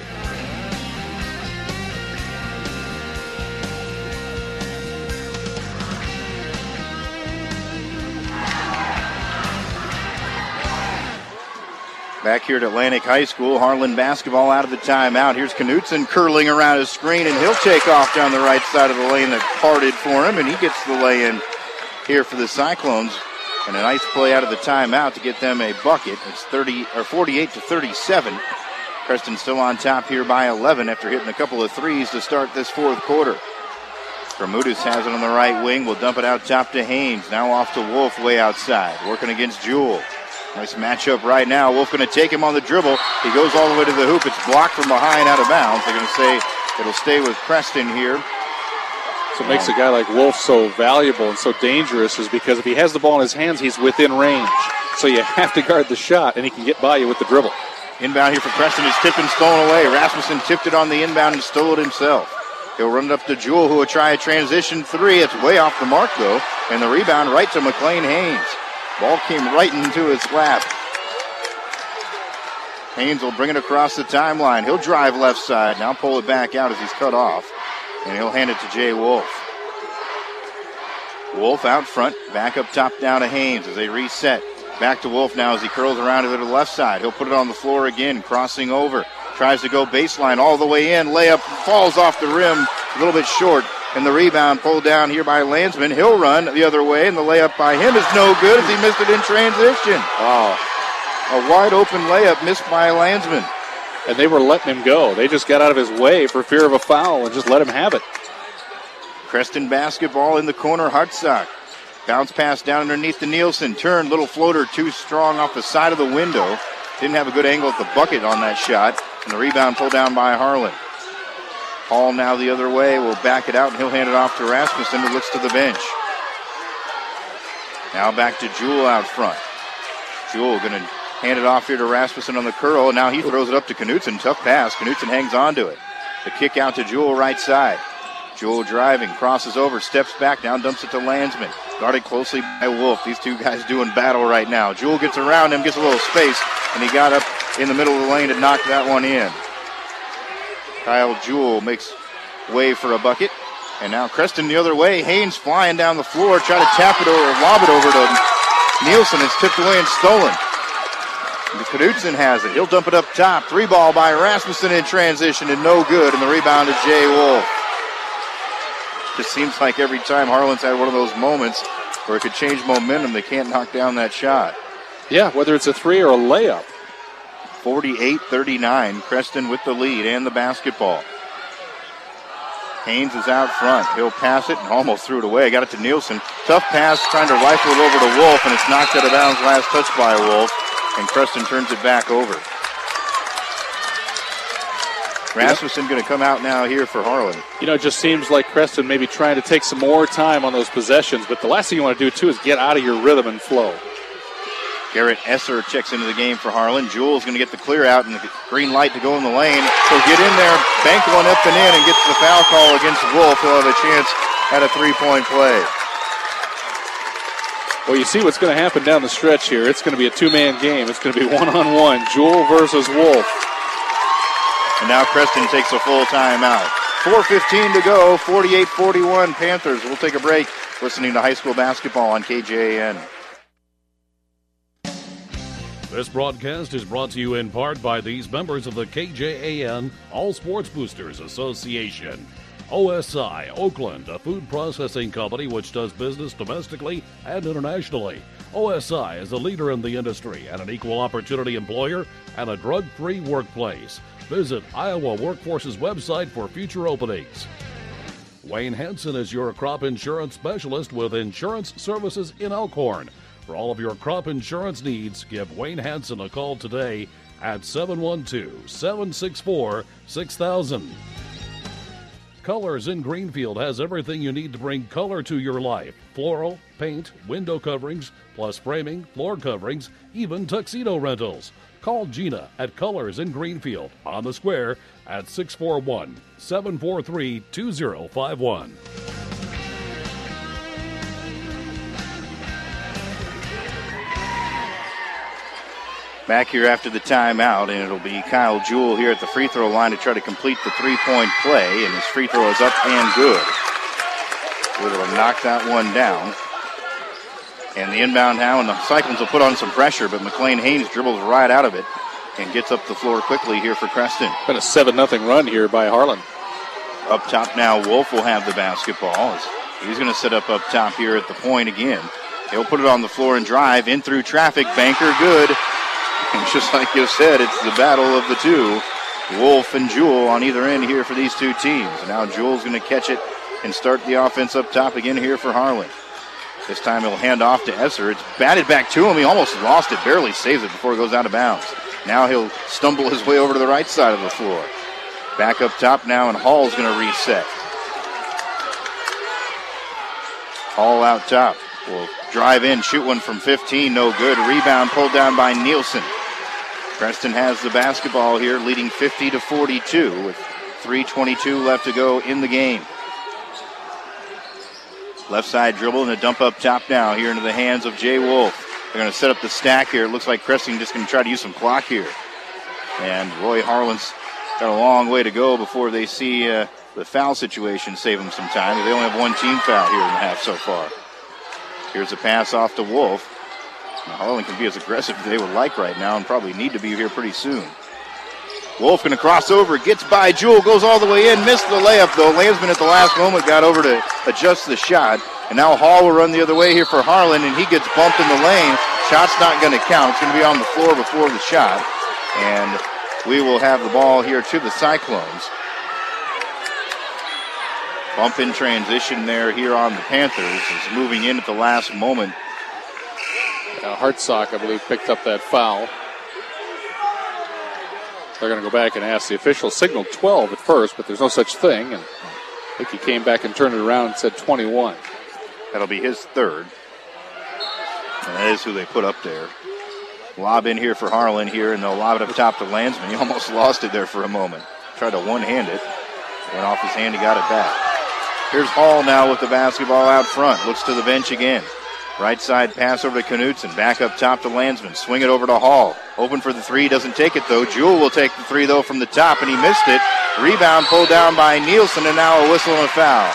Back here at Atlantic High School, Harlan basketball out of the timeout. Here's Knutson curling around his screen, and he'll take off down the right side of the lane that parted for him, and he gets the lay-in here for the Cyclones. And a nice play out of the timeout to get them a bucket. It's thirty or forty-eight to thirty-seven. Creston still on top here by eleven after hitting a couple of threes to start this fourth quarter. Bermudez has it on the right wing. Will dump it out top to Haynes. Now off to Wolf way outside, working against Jewell. Nice matchup right now. Wolf going to take him on the dribble. He goes all the way to the hoop. It's blocked from behind, out of bounds. They're going to say it'll stay with Creston here. So it makes a guy like Wolf so valuable and so dangerous is because if he has the ball in his hands, he's within range. So you have to guard the shot, and he can get by you with the dribble. Inbound here for Creston is tipped and stolen away. Rasmussen tipped it on the inbound and stole it himself. He'll run it up to Jewell, who will try a transition three. It's way off the mark, though. And the rebound right to McLean Haynes. Ball came right into his lap. Haynes will bring it across the timeline. He'll drive left side. Now pull it back out as he's cut off. And he'll hand it to Jay Wolf. Wolf out front. Back up top down to Haynes as they reset. Back to Wolf now as he curls around to the left side. He'll put it on the floor again, crossing over. Tries to go baseline all the way in. Layup falls off the rim a little bit short. And the rebound pulled down here by Landsman. He'll run the other way, and the layup by him is no good as he missed it in transition. Wow. A wide open layup missed by Landsman. And they were letting him go. They just got out of his way for fear of a foul and just let him have it. Creston basketball in the corner. Hartsock. Bounce pass down underneath to Nielsen. Turn, little floater too strong off the side of the window. Didn't have a good angle at the bucket on that shot. And the rebound pulled down by Harlan. Hall now the other way will back it out, and he'll hand it off to Rasmussen, who looks to the bench. Now back to Jewell out front. Jewell going to hand it off here to Rasmussen on the curl, and now he throws it up to Knutson. Tough pass. Knutson hangs on to it. The kick out to Jewell right side. Jewell driving, crosses over, steps back, now dumps it to Landsman. Guarded closely by Wolf. These two guys doing battle right now. Jewell gets around him, gets a little space, and he got up in the middle of the lane to knock that one in. Kyle Jewell makes way for a bucket. And now Creston the other way. Haynes flying down the floor, try to tap it over, lob it over to Nielsen. It's tipped away and stolen. And Knutson has it. He'll dump it up top. Three ball by Rasmussen in transition and no good. And the rebound to Jay Wolf. Just seems like every time Harlan's had one of those moments where it could change momentum, they can't knock down that shot. Yeah, whether it's a three or a layup. forty-eight thirty-nine, Creston with the lead and the basketball. Haynes is out front. He'll pass it and almost threw it away. Got it to Nielsen. Tough pass, trying to rifle it over to Wolf, and it's knocked out of bounds. Last touch by Wolf, and Creston turns it back over. Rasmussen going to come out now here for Harlan. You know, it just seems like Creston maybe trying to take some more time on those possessions, but the last thing you want to do, too, is get out of your rhythm and flow. Garrett Esser checks into the game for Harlan. Jewell's going to get the clear out and the green light to go in the lane. He'll get in there, bank one up and in, and gets the foul call against Wolf. He'll have a chance at a three-point play. Well, you see what's going to happen down the stretch here. It's going to be a two-man game. It's going to be one-on-one, Jewell versus Wolf. And now Creston takes a full timeout. four fifteen to go, forty-eight forty-one Panthers. We'll take a break listening to high school basketball on K J A N. This broadcast is brought to you in part by these members of the K J A N All Sports Boosters Association. O S I Oakland, a food processing company which does business domestically and internationally. O S I is a leader in the industry and an equal opportunity employer and a drug-free workplace. Visit Iowa Workforce's website for future openings. Wayne Hansen is your crop insurance specialist with insurance services in Elkhorn. For all of your crop insurance needs, give Wayne Hansen a call today at seven one two, seven six four, six thousand. Colors in Greenfield has everything you need to bring color to your life. Floral, paint, window coverings, plus framing, floor coverings, even tuxedo rentals. Call Gina at Colors in Greenfield on the square at six four one, seven four three, two zero five one. Back here after the timeout, and it'll be Kyle Jewell here at the free throw line to try to complete the three-point play, and his free throw is up and good. Able to knock that one down. And the inbound now, and the Cyclones will put on some pressure, but McLean Haynes dribbles right out of it and gets up the floor quickly here for Creston. Been a seven nothing run here by Harlan. Up top now, Wolf will have the basketball. He's going to set up up top here at the point again. He'll put it on the floor and drive in through traffic. Banker good. And just like you said, it's the battle of the two. Wolf and Jewell on either end here for these two teams. And now Jewell's going to catch it and start the offense up top again here for Harlan. This time he'll hand off to Esser. It's batted back to him. He almost lost it, barely saves it before it goes out of bounds. Now he'll stumble his way over to the right side of the floor. Back up top now, and Hall's going to reset. Hall out top. Will drive in, shoot one from fifteen, no good. Rebound pulled down by Nielsen. Creston has the basketball here, leading fifty to forty-two with three twenty-two left to go in the game. Left side dribble and a dump up top now here into the hands of Jay Wolf. They're going to set up the stack here. It looks like Creston just going to try to use some clock here. And Roy Harlan's got a long way to go before they see uh, the foul situation save them some time. They only have one team foul here in the half so far. Here's a pass off to Wolf. Now, Harlan can be as aggressive as they would like right now and probably need to be here pretty soon. Wolf going to cross over, gets by Jewell, goes all the way in, missed the layup though. Landsman at the last moment got over to adjust the shot. And now Hall will run the other way here for Harlan, and he gets bumped in the lane. Shot's not going to count. It's going to be on the floor before the shot. And we will have the ball here to the Cyclones. Bump in transition there here on the Panthers. Is moving in at the last moment. Uh, Hartsock, I believe, picked up that foul. They're going to go back and ask the official. Signaled twelve at first, but there's no such thing. And I think he came back and turned it around and said twenty-one. That'll be his third. And that is who they put up there. Lob in here for Harlan here, and they'll lob it up top to Landsman. He almost lost it there for a moment. Tried to one-hand it. Went off his hand, he got it back. Here's Hall now with the basketball out front. Looks to the bench again. Right side pass over to Knutson. Back up top to Landsman. Swing it over to Hall. Open for the three. Doesn't take it, though. Jewell will take the three, though, from the top, and he missed it. Rebound pulled down by Nielsen, and now a whistle and a foul.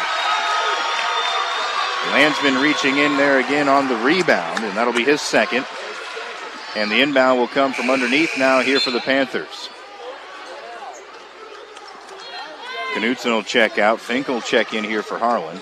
Landsman reaching in there again on the rebound, and that'll be his second. And the inbound will come from underneath now here for the Panthers. Knutson will check out. Fink will check in here for Harlan.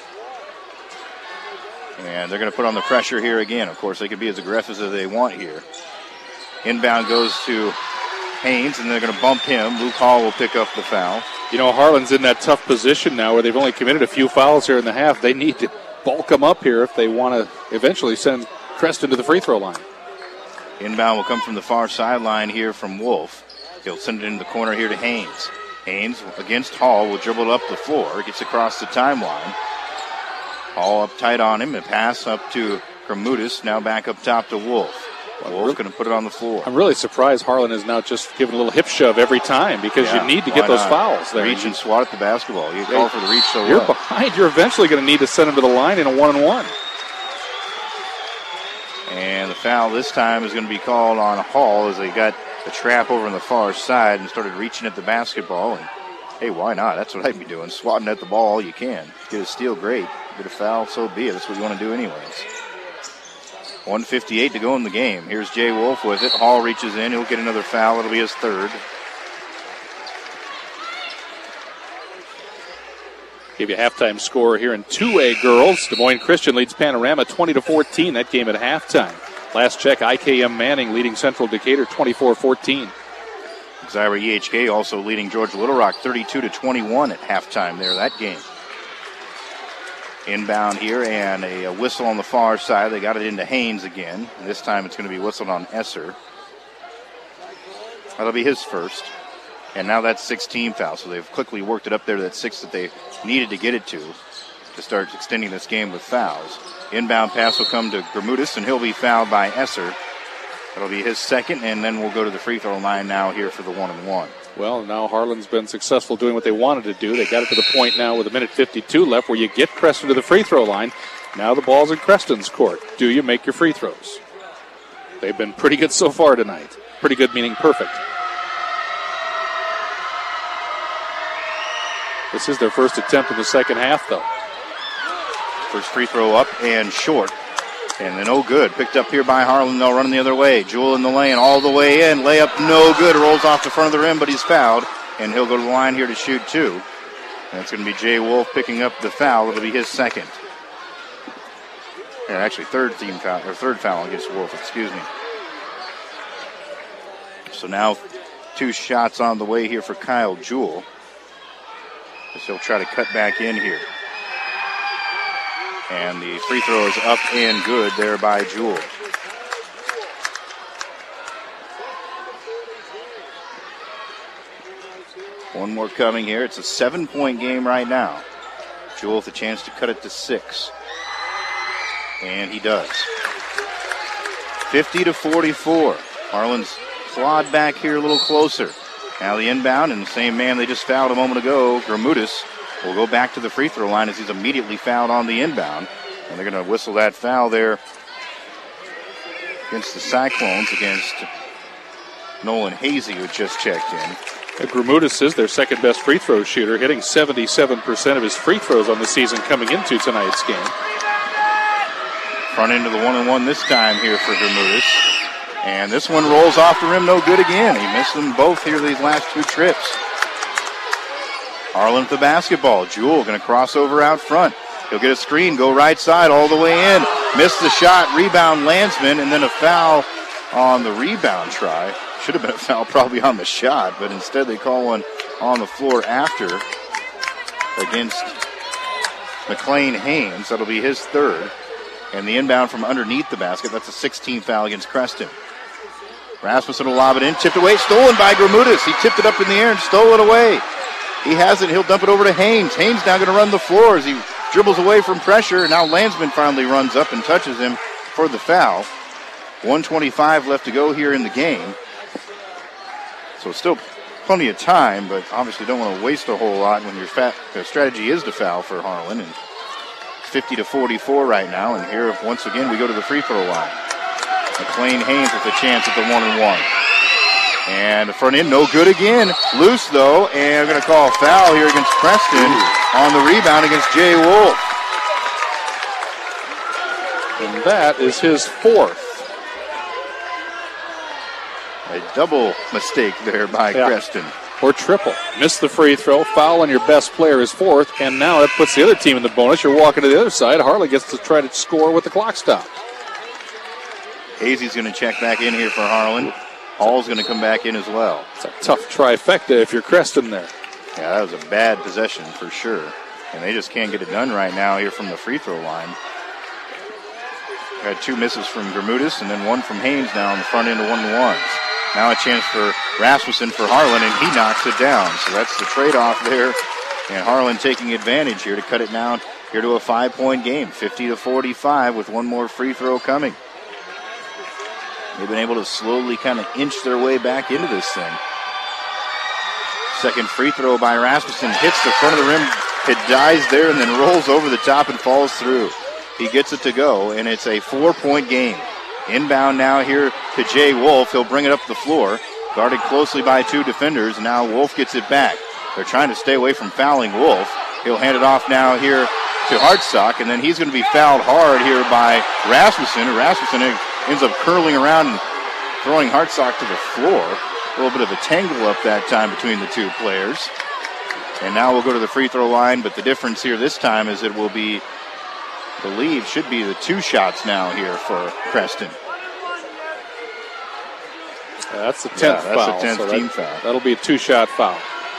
And they're going to put on the pressure here again. Of course, they can be as aggressive as they want here. Inbound goes to Haynes, and they're going to bump him. Luke Hall will pick up the foul. You know, Harlan's in that tough position now where they've only committed a few fouls here in the half. They need to bulk them up here if they want to eventually send Creston to the free throw line. Inbound will come from the far sideline here from Wolf. He'll send it into the corner here to Haynes. Haynes against Hall will dribble up the floor. Gets across the timeline. Hall up tight on him. A pass up to Kramutis. Now back up top to Wolf. Wolf going to put it on the floor. I'm really surprised Harlan is now just giving a little hip shove every time because Yeah, you need to why get those not? fouls there. Reach and swat at the basketball. You call for the reach so You're well. behind. You're eventually going to need to send him to the line in a one-and-one. And the foul this time is going to be called on Hall as they got the trap over on the far side and started reaching at the basketball. And hey, why not? That's what I'd be doing. Swatting at the ball all you can. Get a steal, great. Get a foul, so be it. That's what you want to do anyways. one fifty-eight to go in the game. Here's Jay Wolf with it. Hall reaches in. He'll get another foul. It'll be his third. Give you a halftime score here in two A girls. Des Moines Christian leads Panorama twenty to fourteen. That game at halftime. Last check, I K M Manning leading Central Decatur twenty-four fourteen. Zyra E H K also leading Georgia Little Rock thirty-two to twenty-one at halftime there, that game. Inbound here and a, a whistle on the far side. They got it into Haynes again. And this time it's going to be whistled on Esser. That'll be his first. And now that's sixteen fouls. So they've quickly worked it up there to that six that they needed to get it to to start extending this game with fouls. Inbound pass will come to Gramutis, and he'll be fouled by Esser. That'll be his second, and then we'll go to the free throw line now here for the one and one. Well, now Harlan's been successful doing what they wanted to do. They got it to the point now with a minute fifty-two left where you get Creston to the free throw line. Now the ball's in Creston's court. Do you make your free throws? They've been pretty good so far tonight. Pretty good meaning perfect. This is their first attempt in the second half, though. First free throw up and short. And then no good. Picked up here by Harlan. They'll run the other way. Jewell in the lane all the way in. Layup no good. Rolls off the front of the rim, but he's fouled. And he'll go to the line here to shoot two. And it's going to be Jay Wolf picking up the foul. It'll be his second. Yeah, actually third team foul, or third foul against Wolf, excuse me. So now two shots on the way here for Kyle Jewell. He'll try to cut back in here. And the free throw is up and good there by Jewell. One more coming here. It's a seven-point game right now. Jewell with a chance to cut it to six. And he does. fifty to forty-four. Harlan's clawed back here a little closer. Now the inbound, and the same man they just fouled a moment ago, Gramutis, will go back to the free throw line as he's immediately fouled on the inbound. And they're going to whistle that foul there against the Cyclones, against Nolan Hazy, who just checked in. Gramutis is their second best free throw shooter, hitting seventy-seven percent of his free throws on the season coming into tonight's game. Front end of the one and one this time here for Gramutis. And this one rolls off the rim, no good again. He missed them both here these last two trips. Harlan with the basketball. Jewell going to cross over out front. He'll get a screen, go right side all the way in. Missed the shot, rebound Landsman, and then a foul on the rebound try. Should have been a foul probably on the shot, but instead they call one on the floor after against McLean Haynes. That'll be his third. And the inbound from underneath the basket, that's a sixteenth foul against Creston. Rasmussen will lob it in, tipped away, stolen by Gramutis. He tipped it up in the air and stole it away. He has it, he'll dump it over to Haynes. Haynes now going to run the floor as he dribbles away from pressure. Now Landsman finally runs up and touches him for the foul. one twenty-five left to go here in the game. So still plenty of time, but obviously don't want to waste a whole lot when your fat, the strategy is to foul for Harlan. And fifty to forty-four right now, and here once again we go to the free throw line. McLean Haynes with a chance at the one and one. And the front end, no good again. Loose though, and we're going to call a foul here against Preston on the rebound against Jay Wolf. And that is his fourth. A double mistake there by yeah. Preston. Or triple. Missed the free throw. Foul on your best player is fourth. And now that puts the other team in the bonus. You're walking to the other side. Harlan gets to try to score with the clock stopped. Hazy's going to check back in here for Harlan. Hall's going to come back in as well. It's a tough trifecta if you're Creston there. Yeah, that was a bad possession for sure. And they just can't get it done right now here from the free throw line. Got two misses from Gramutis and then one from Haynes now on the front end of one and ones. Now a chance for Rasmussen for Harlan, and he knocks it down. So that's the trade-off there. And Harlan taking advantage here to cut it down here to a five-point game, fifty to forty-five with one more free throw coming. They've been able to slowly kind of inch their way back into this thing. Second free throw by Rasmussen hits the front of the rim. It dies there and then rolls over the top and falls through. He gets it to go, and it's a four-point game. Inbound now here to Jay Wolf. He'll bring it up the floor. Guarded closely by two defenders. Now Wolf gets it back. They're trying to stay away from fouling Wolf. He'll hand it off now here to Hartsock, and then he's going to be fouled hard here by Rasmussen. Rasmussen ends up curling around and throwing Hartsock to the floor. A little bit of a tangle up that time between the two players. And now we'll go to the free throw line, but the difference here this time is it will be, I believe, should be the two shots now here for Creston. Yeah, that's the tenth yeah, foul. That's the tenth so team that, foul. That'll be a two-shot foul.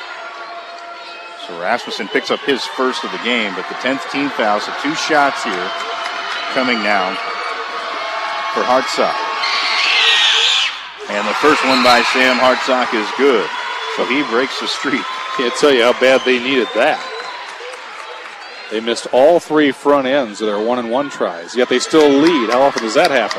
So Rasmussen picks up his first of the game, but the tenth team foul, so two shots here coming now for Hartsock. And the first one by Sam Hartsock is good. So he breaks the streak. Can't tell you how bad they needed that. They missed all three front ends of their one-and-one tries, yet they still lead. How often does that happen?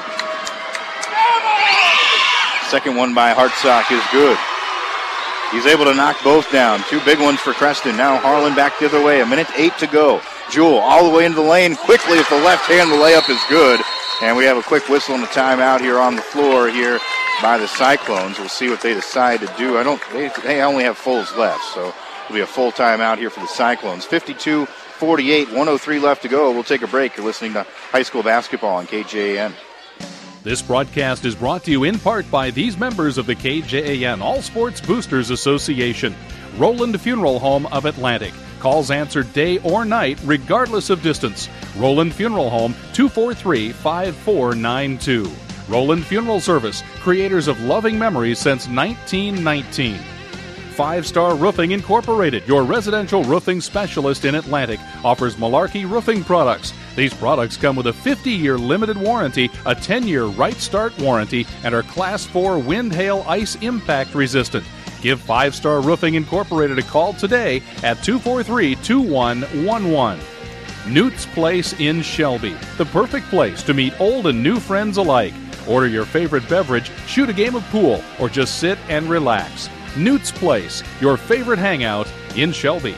Second one by Hartsock is good. He's able to knock both down. Two big ones for Creston. Now Harlan back the other way. A minute eight to go. Jewell all the way into the lane. Quickly with the left hand, the layup is good. And we have a quick whistle and a timeout here on the floor here by the Cyclones. We'll see what they decide to do. I don't. They, they only have fulls left, so it'll be a full timeout here for the Cyclones. fifty-two forty-eight, one oh three left to go. We'll take a break. You're listening to high school basketball on K J A N. This broadcast is brought to you in part by these members of the K J A N All Sports Boosters Association. Roland Funeral Home of Atlantic. Calls answered day or night, regardless of distance. Roland Funeral Home, two four three, five four nine two. Roland Funeral Service, creators of loving memories since nineteen nineteen. Five Star Roofing Incorporated, your residential roofing specialist in Atlantic, offers Malarkey roofing products. These products come with a fifty-year limited warranty, a ten-year right start warranty, and are Class four wind, hail, ice impact resistant. Give Five Star Roofing Incorporated a call today at two four three, two one one one. Newt's Place in Shelby, the perfect place to meet old and new friends alike. Order your favorite beverage, shoot a game of pool, or just sit and relax. Newt's Place, your favorite hangout in Shelby.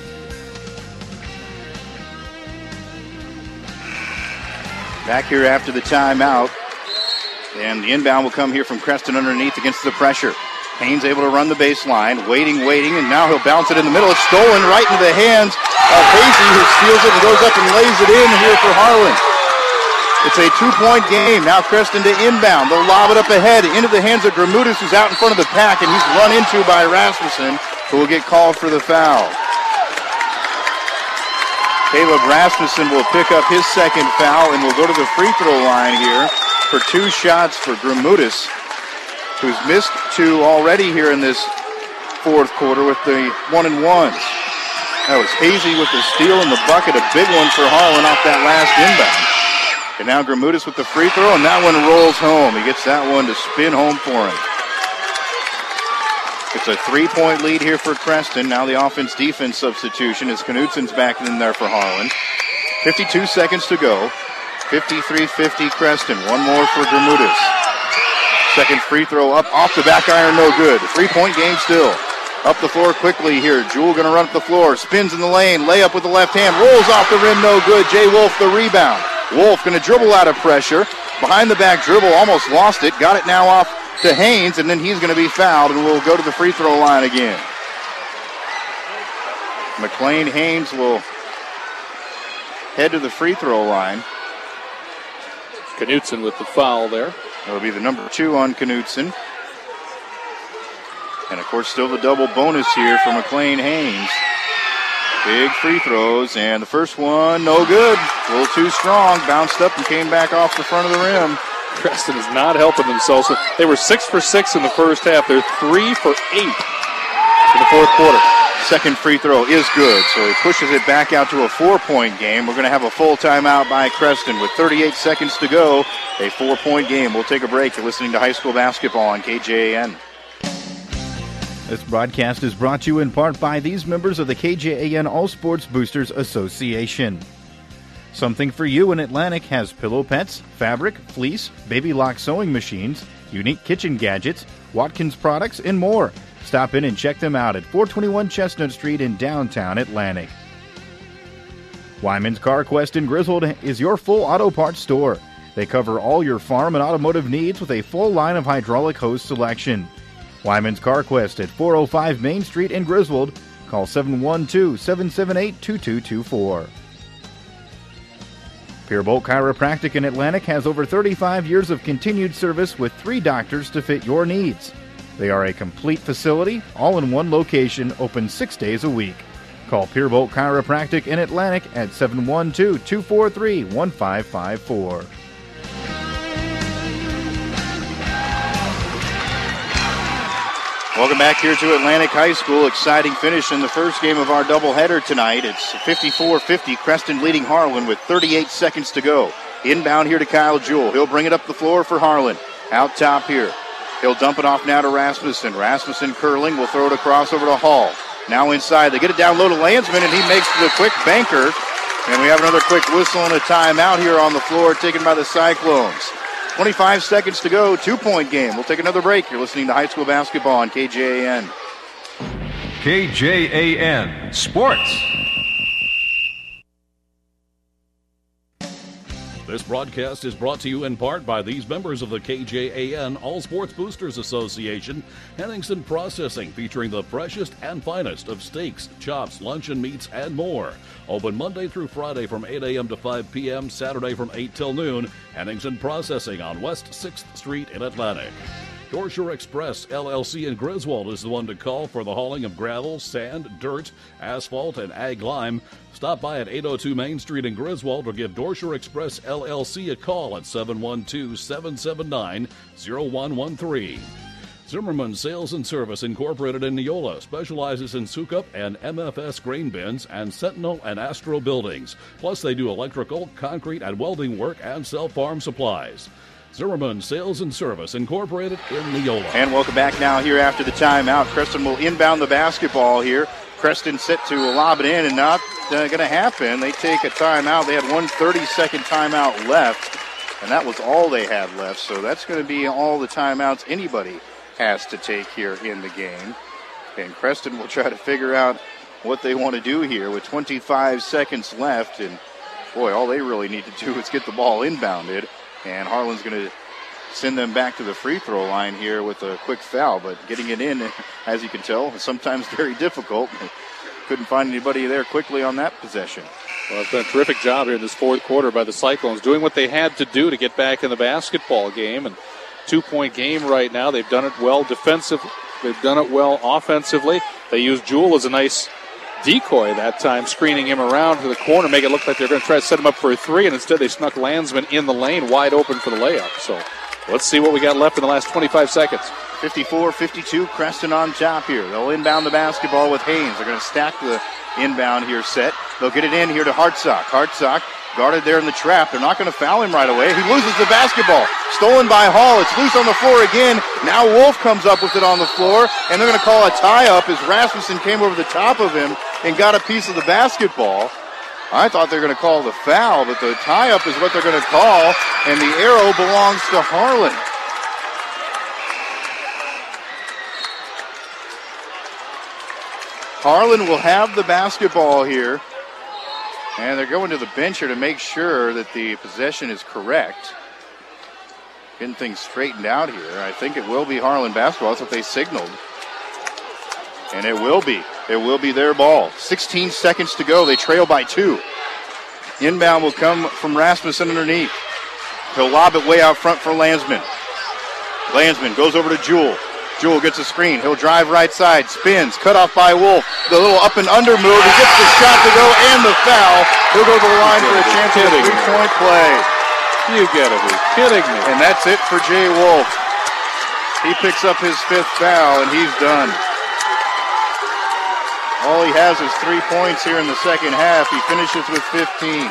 Back here after the timeout. And the inbound will come here from Creston underneath against the pressure. Haynes able to run the baseline, waiting, waiting, and now he'll bounce it in the middle. It's stolen right into the hands of Hazy, who steals it and goes up and lays it in here for Harlan. It's a two-point game. Now Creston to inbound. They'll lob it up ahead into the hands of Gramutis, who's out in front of the pack, and he's run into by Rasmussen, who will get called for the foul. Caleb Rasmussen will pick up his second foul, and will go to the free throw line here for two shots for Gramutis, who's missed two already here in this fourth quarter with the one and ones. That was Hazy with the steal and the bucket, a big one for Harlan off that last inbound. And now Gramutis with the free throw, and that one rolls home. He gets that one to spin home for him. It's a three-point lead here for Creston. Now the offense-defense substitution as Knutsen's back in there for Harlan. fifty-two seconds to go. fifty-three fifty Creston. One more for Gramutis. Second free throw up off the back iron, no good. Three-point game still. Up the floor quickly here. Jewell going to run up the floor. Spins in the lane. Layup with the left hand. Rolls off the rim, no good. Jay Wolf the rebound. Wolf going to dribble out of pressure. Behind the back dribble, almost lost it. Got it now off to Haynes, and then he's going to be fouled, and will go to the free throw line again. McLean Haynes will head to the free throw line. Knutsen with the foul there. That'll be the number two on Knutsen. And, of course, still the double bonus here for McLean Haynes. Big free throws, and the first one, no good. A little too strong. Bounced up and came back off the front of the rim. Creston is not helping themselves. They were six for six in the first half. They're three for eight in the fourth quarter. Second free throw is good, so he pushes it back out to a four-point game. We're going to have a full timeout by Creston with thirty-eight seconds to go. A four-point game. We'll take a break. You're listening to high school basketball on K J A N. This broadcast is brought to you in part by these members of the K J A N All Sports Boosters Association. Something for You in Atlantic has pillow pets, fabric, fleece, baby lock sewing machines, unique kitchen gadgets, Watkins products, and more. Stop in and check them out at four twenty-one Chestnut Street in downtown Atlantic. Wyman's Car Quest in Griswold is your full auto parts store. They cover all your farm and automotive needs with a full line of hydraulic hose selection. Wyman's Car Quest at four oh five Main Street in Griswold. Call seven one two, seven seven eight, two two two four. Pierbolt Chiropractic in Atlantic has over thirty-five years of continued service with three doctors to fit your needs. They are a complete facility, all in one location, open six days a week. Call Pierbolt Chiropractic in Atlantic at seven one two, two four three, one five five four. Welcome back here to Atlantic High School. Exciting finish in the first game of our doubleheader tonight. It's fifty-four fifty. Creston leading Harlan with thirty-eight seconds to go. Inbound here to Kyle Jewell. He'll bring it up the floor for Harlan. Out top here. He'll dump it off now to Rasmussen. Rasmussen curling. Will throw it across over to Hall. Now inside. They get it down low to Landsman, and he makes the quick banker. And we have another quick whistle and a timeout here on the floor taken by the Cyclones. twenty-five seconds to go, two-point game. We'll take another break. You're listening to high school basketball on K J A N. K J A N Sports. This broadcast is brought to you in part by these members of the K J A N All Sports Boosters Association, Henningsen Processing, featuring the freshest and finest of steaks, chops, luncheon meats, and more. Open Monday through Friday from eight a.m. to five p.m., Saturday from eight till noon. Henningsen Processing on West sixth Street in Atlantic. Dorsher Express, L L C in Griswold is the one to call for the hauling of gravel, sand, dirt, asphalt, and ag lime. Stop by at eight oh two Main Street in Griswold or give Dorsher Express, L L C a call at seven one two, seven seven nine, oh one one three. Zimmerman Sales and Service Incorporated in Neola specializes in Sukup and M F S grain bins and Sentinel and Astro buildings. Plus, they do electrical, concrete, and welding work and sell farm supplies. Zimmerman Sales and Service Incorporated in Neola. And welcome back now here after the timeout. Creston will inbound the basketball here. Creston set to lob it in, and not uh, going to happen. They take a timeout. They had one thirty-second timeout left, and that was all they had left. So that's going to be all the timeouts anybody has to take here in the game. And Creston will try to figure out what they want to do here with twenty-five seconds left. And, boy, all they really need to do is get the ball inbounded. And Harlan's going to send them back to the free throw line here with a quick foul. But getting it in, as you can tell, is sometimes very difficult. Couldn't find anybody there quickly on that possession. Well, it's been a terrific job here in this fourth quarter by the Cyclones, doing what they had to do to get back in the basketball game. And two-point game right now. They've done it well defensively. They've done it well offensively. They used Jewell as a nice decoy that time, screening him around to the corner, make it look like they're going to try to set him up for a three, and instead they snuck Landsman in the lane wide open for the layup. So let's see what we got left in the last twenty-five seconds. fifty-four fifty-two, Creston on top here. They'll inbound the basketball with Haynes. They're going to stack the inbound here set. They'll get it in here to Hartsock. Hartsock guarded there in the trap. They're not going to foul him right away. He loses the basketball. Stolen by Hall. It's loose on the floor again. Now Wolf comes up with it on the floor, and they're going to call a tie-up as Rasmussen came over the top of him and got a piece of the basketball. I thought they were going to call the foul, but the tie-up is what they're going to call, and the arrow belongs to Harlan. Harlan will have the basketball here, and they're going to the bench here to make sure that the possession is correct. Getting things straightened out here. I think it will be Harlan basketball. That's what they signaled. And it will be. It will be their ball. sixteen seconds to go. They trail by two. Inbound will come from Rasmussen underneath. He'll lob it way out front for Landsman. Landsman goes over to Jewell. Jewell gets a screen. He'll drive right side. Spins. Cut off by Wolf. The little up and under move. He gets the shot to go and the foul. He'll go to the line for a chance at a three-point play. You gotta be kidding me. And that's it for Jay Wolf. He picks up his fifth foul, and he's done. All he has is three points here in the second half. He finishes with fifteen.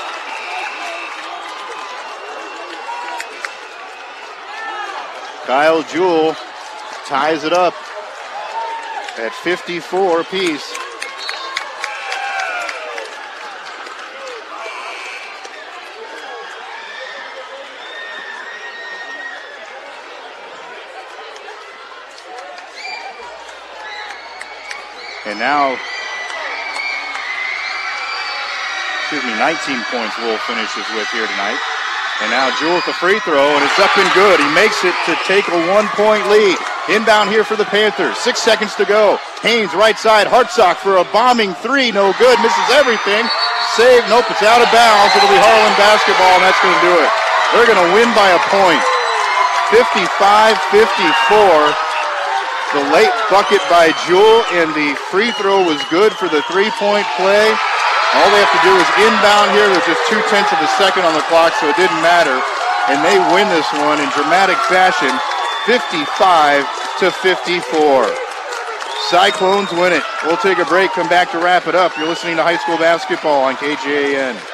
Kyle Jewell ties it up at fifty-four apiece. And now, excuse me, nineteen points Wool finishes with here tonight. And now Jewell with the free throw, and it's up and good. He makes it to take a one-point lead. Inbound here for the Panthers. Six seconds to go. Haynes right side. Hartsock for a bombing three. No good. Misses everything. Save. Nope, it's out of bounds. It'll be Harlan basketball, and that's going to do it. They're going to win by a point. fifty-five fifty-four. The late bucket by Jewell, and the free throw was good for the three-point play. All they have to do is inbound here. There's just two-tenths of a second on the clock, so it didn't matter. And they win this one in dramatic fashion, fifty-five to fifty-four. Cyclones win it. We'll take a break, come back to wrap it up. You're listening to high school basketball on K J A N.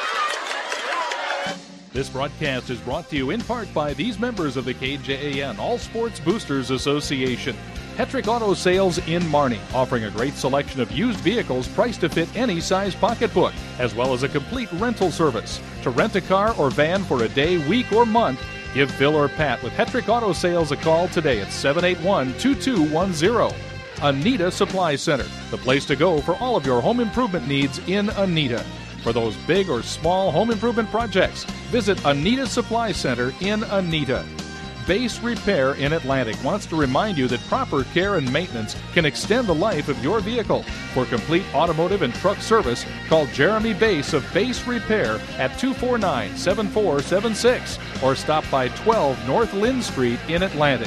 This broadcast is brought to you in part by these members of the K J A N All Sports Boosters Association. Hetrick Auto Sales in Marnie, offering a great selection of used vehicles priced to fit any size pocketbook, as well as a complete rental service. To rent a car or van for a day, week, or month, give Phil or Pat with Hetrick Auto Sales a call today at seven eight one, two two one zero. Anita Supply Center, the place to go for all of your home improvement needs in Anita. For those big or small home improvement projects, visit Anita Supply Center in Anita. Base Repair in Atlantic wants to remind you that proper care and maintenance can extend the life of your vehicle. For complete automotive and truck service, call Jeremy Base of Base Repair at two four nine, seven four seven six or stop by twelve North Lynn Street in Atlantic.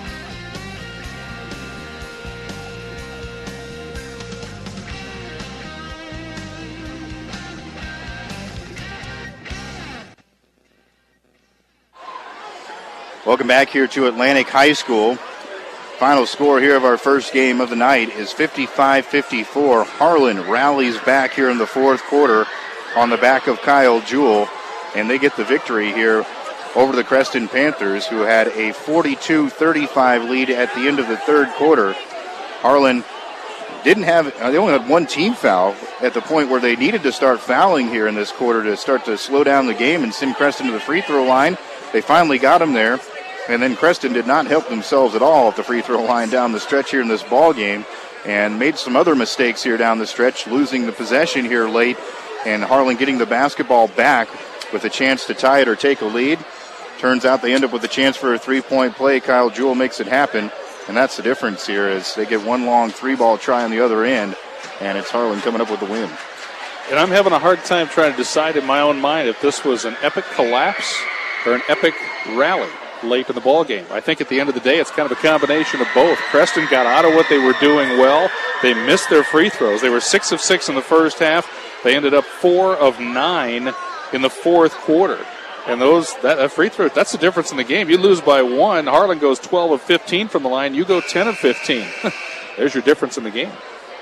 Welcome back here to Atlantic High School. Final score here of our first game of the night is fifty-five fifty-four. Harlan rallies back here in the fourth quarter on the back of Kyle Jewell, and they get the victory here over the Creston Panthers, who had a forty-two thirty-five lead at the end of the third quarter. Harlan didn't have, they only had one team foul at the point where they needed to start fouling here in this quarter to start to slow down the game and send Creston to the free throw line. They finally got him there. And then Creston did not help themselves at all at the free throw line down the stretch here in this ball game, and made some other mistakes here down the stretch, losing the possession here late, and Harlan getting the basketball back with a chance to tie it or take a lead. Turns out they end up with a chance for a three-point play. Kyle Jewell makes it happen, and that's the difference here as they get one long three-ball try on the other end, and it's Harlan coming up with the win. And I'm having a hard time trying to decide in my own mind if this was an epic collapse or an epic rally late in the ball game. I think at the end of the day, it's kind of a combination of both. Creston got out of what they were doing well. They missed their free throws. They were six of six in the first half. They ended up four of nine in the fourth quarter. And those that, that free throw, that's the difference in the game. You lose by one. Harlan goes twelve of fifteen from the line. You go ten of fifteen. There's your difference in the game.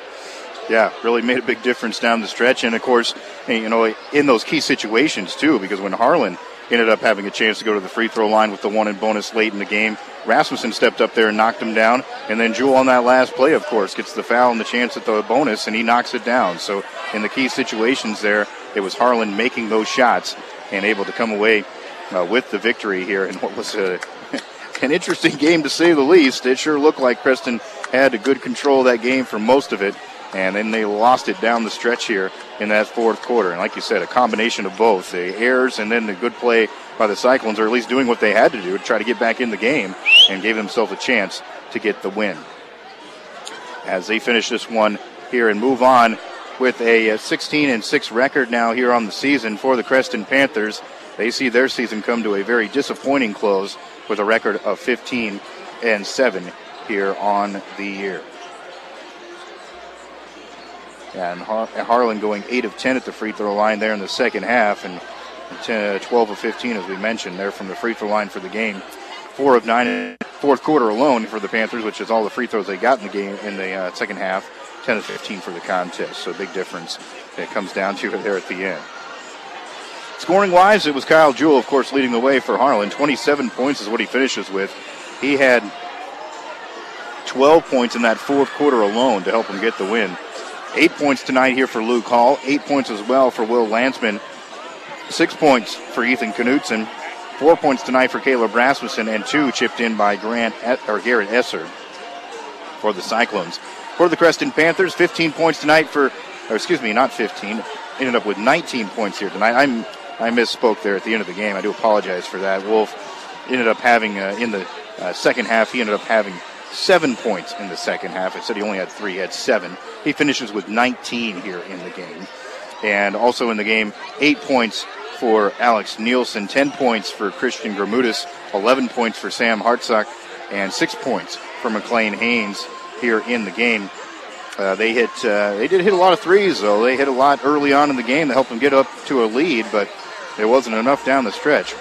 Yeah, really made a big difference down the stretch. And, of course, you know, in those key situations, too, because when Harlan ended up having a chance to go to the free throw line with the one and bonus late in the game, Rasmussen stepped up there and knocked him down. And then Jewell on that last play, of course, gets the foul and the chance at the bonus, and he knocks it down. So in the key situations there, it was Harlan making those shots and able to come away uh, with the victory here in what was a, an interesting game to say the least. It sure looked like Creston had a good control of that game for most of it. And then they lost it down the stretch here in that fourth quarter. And like you said, a combination of both, the errors and then the good play by the Cyclones, or at least doing what they had to do to try to get back in the game, and gave themselves a chance to get the win. As they finish this one here and move on with a sixteen and six record now here on the season for the Creston Panthers, they see their season come to a very disappointing close with a record of fifteen and seven here on the year. And Har- Harlan going eight of ten at the free throw line there in the second half, and ten, twelve of fifteen, as we mentioned, there from the free throw line for the game. four of nine in the fourth quarter alone for the Panthers, which is all the free throws they got in the game in the uh, second half. ten of fifteen for the contest, so a big difference it comes down to there at the end. Scoring-wise, it was Kyle Jewell, of course, leading the way for Harlan. twenty-seven points is what he finishes with. He had twelve points in that fourth quarter alone to help him get the win. Eight points tonight here for Luke Hall. Eight points as well for Will Landsman. Six points for Ethan Knutson. Four points tonight for Caleb Rasmussen, and two chipped in by Grant or Garrett Esser for the Cyclones. for the Creston Panthers. fifteen points tonight for, or excuse me, not fifteen. Ended up with nineteen points here tonight. I'm I misspoke there at the end of the game. I do apologize for that. Wolf ended up having uh, in the uh, second half. He ended up having seven points in the second half. I said he only had three. He had seven. He finishes with nineteen here in the game. And also in the game, eight points for Alex Nielsen, ten points for Christian Gramutis, eleven points for Sam Hartsock, and six points for McLean Haynes here in the game. Uh, they hit. Uh, they did hit a lot of threes, though. They hit a lot early on in the game to help them get up to a lead, but it wasn't enough down the stretch.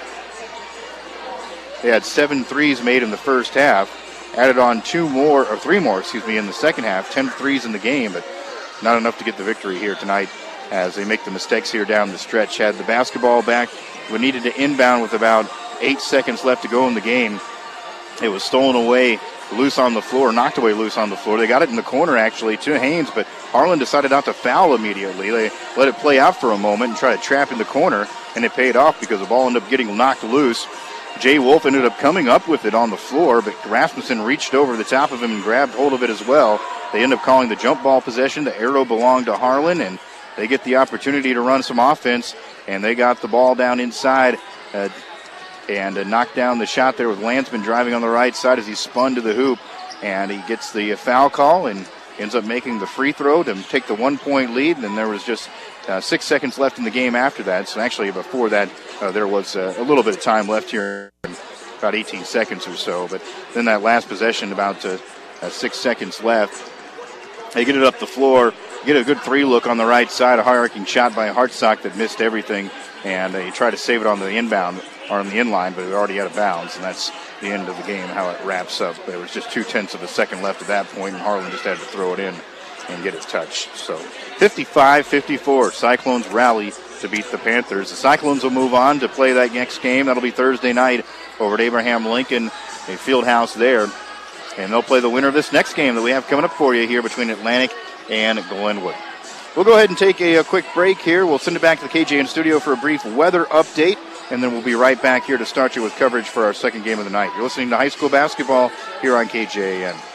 They had seven threes made in the first half, added on two more, or three more, excuse me, in the second half. Ten threes in the game, but not enough to get the victory here tonight as they make the mistakes here down the stretch. Had the basketball back. We needed to inbound with about eight seconds left to go in the game. It was stolen away loose on the floor, knocked away loose on the floor. They got it in the corner, actually, to Haynes, but Harlan decided not to foul immediately. They let it play out for a moment and try to trap in the corner, and it paid off because the ball ended up getting knocked loose. Jay Wolf ended up coming up with it on the floor, but Rasmussen reached over the top of him and grabbed hold of it as well. They end up calling the jump ball possession. The arrow belonged to Harlan, and they get the opportunity to run some offense, and they got the ball down inside uh, and uh, knocked down the shot there with Landsman driving on the right side as he spun to the hoop, and he gets the uh, foul call and ends up making the free throw to take the one-point lead, and then there was just uh, six seconds left in the game after that. So actually before that, uh, there was uh, a little bit of time left here, about eighteen seconds or so, but then that last possession, about uh, uh, six seconds left, they get it up the floor, get a good three look on the right side, a high-arcing shot by Hartsock that missed everything, and uh, he tried to save it on the inbound, or on the inline, but it already out of bounds, and that's the end of the game, how it wraps up. There was just two-tenths of a second left at that point, and Harlan just had to throw it in and get it touched. So fifty-five fifty-four, Cyclones rally to beat the Panthers. The Cyclones will move on to play that next game. That'll be Thursday night over at Abraham Lincoln, a field house there. And they'll play the winner of this next game that we have coming up for you here between Atlantic and Glenwood. We'll go ahead and take a, a quick break here. We'll send it back to the K J N studio for a brief weather update, and then we'll be right back here to start you with coverage for our second game of the night. You're listening to high school basketball here on K J A N.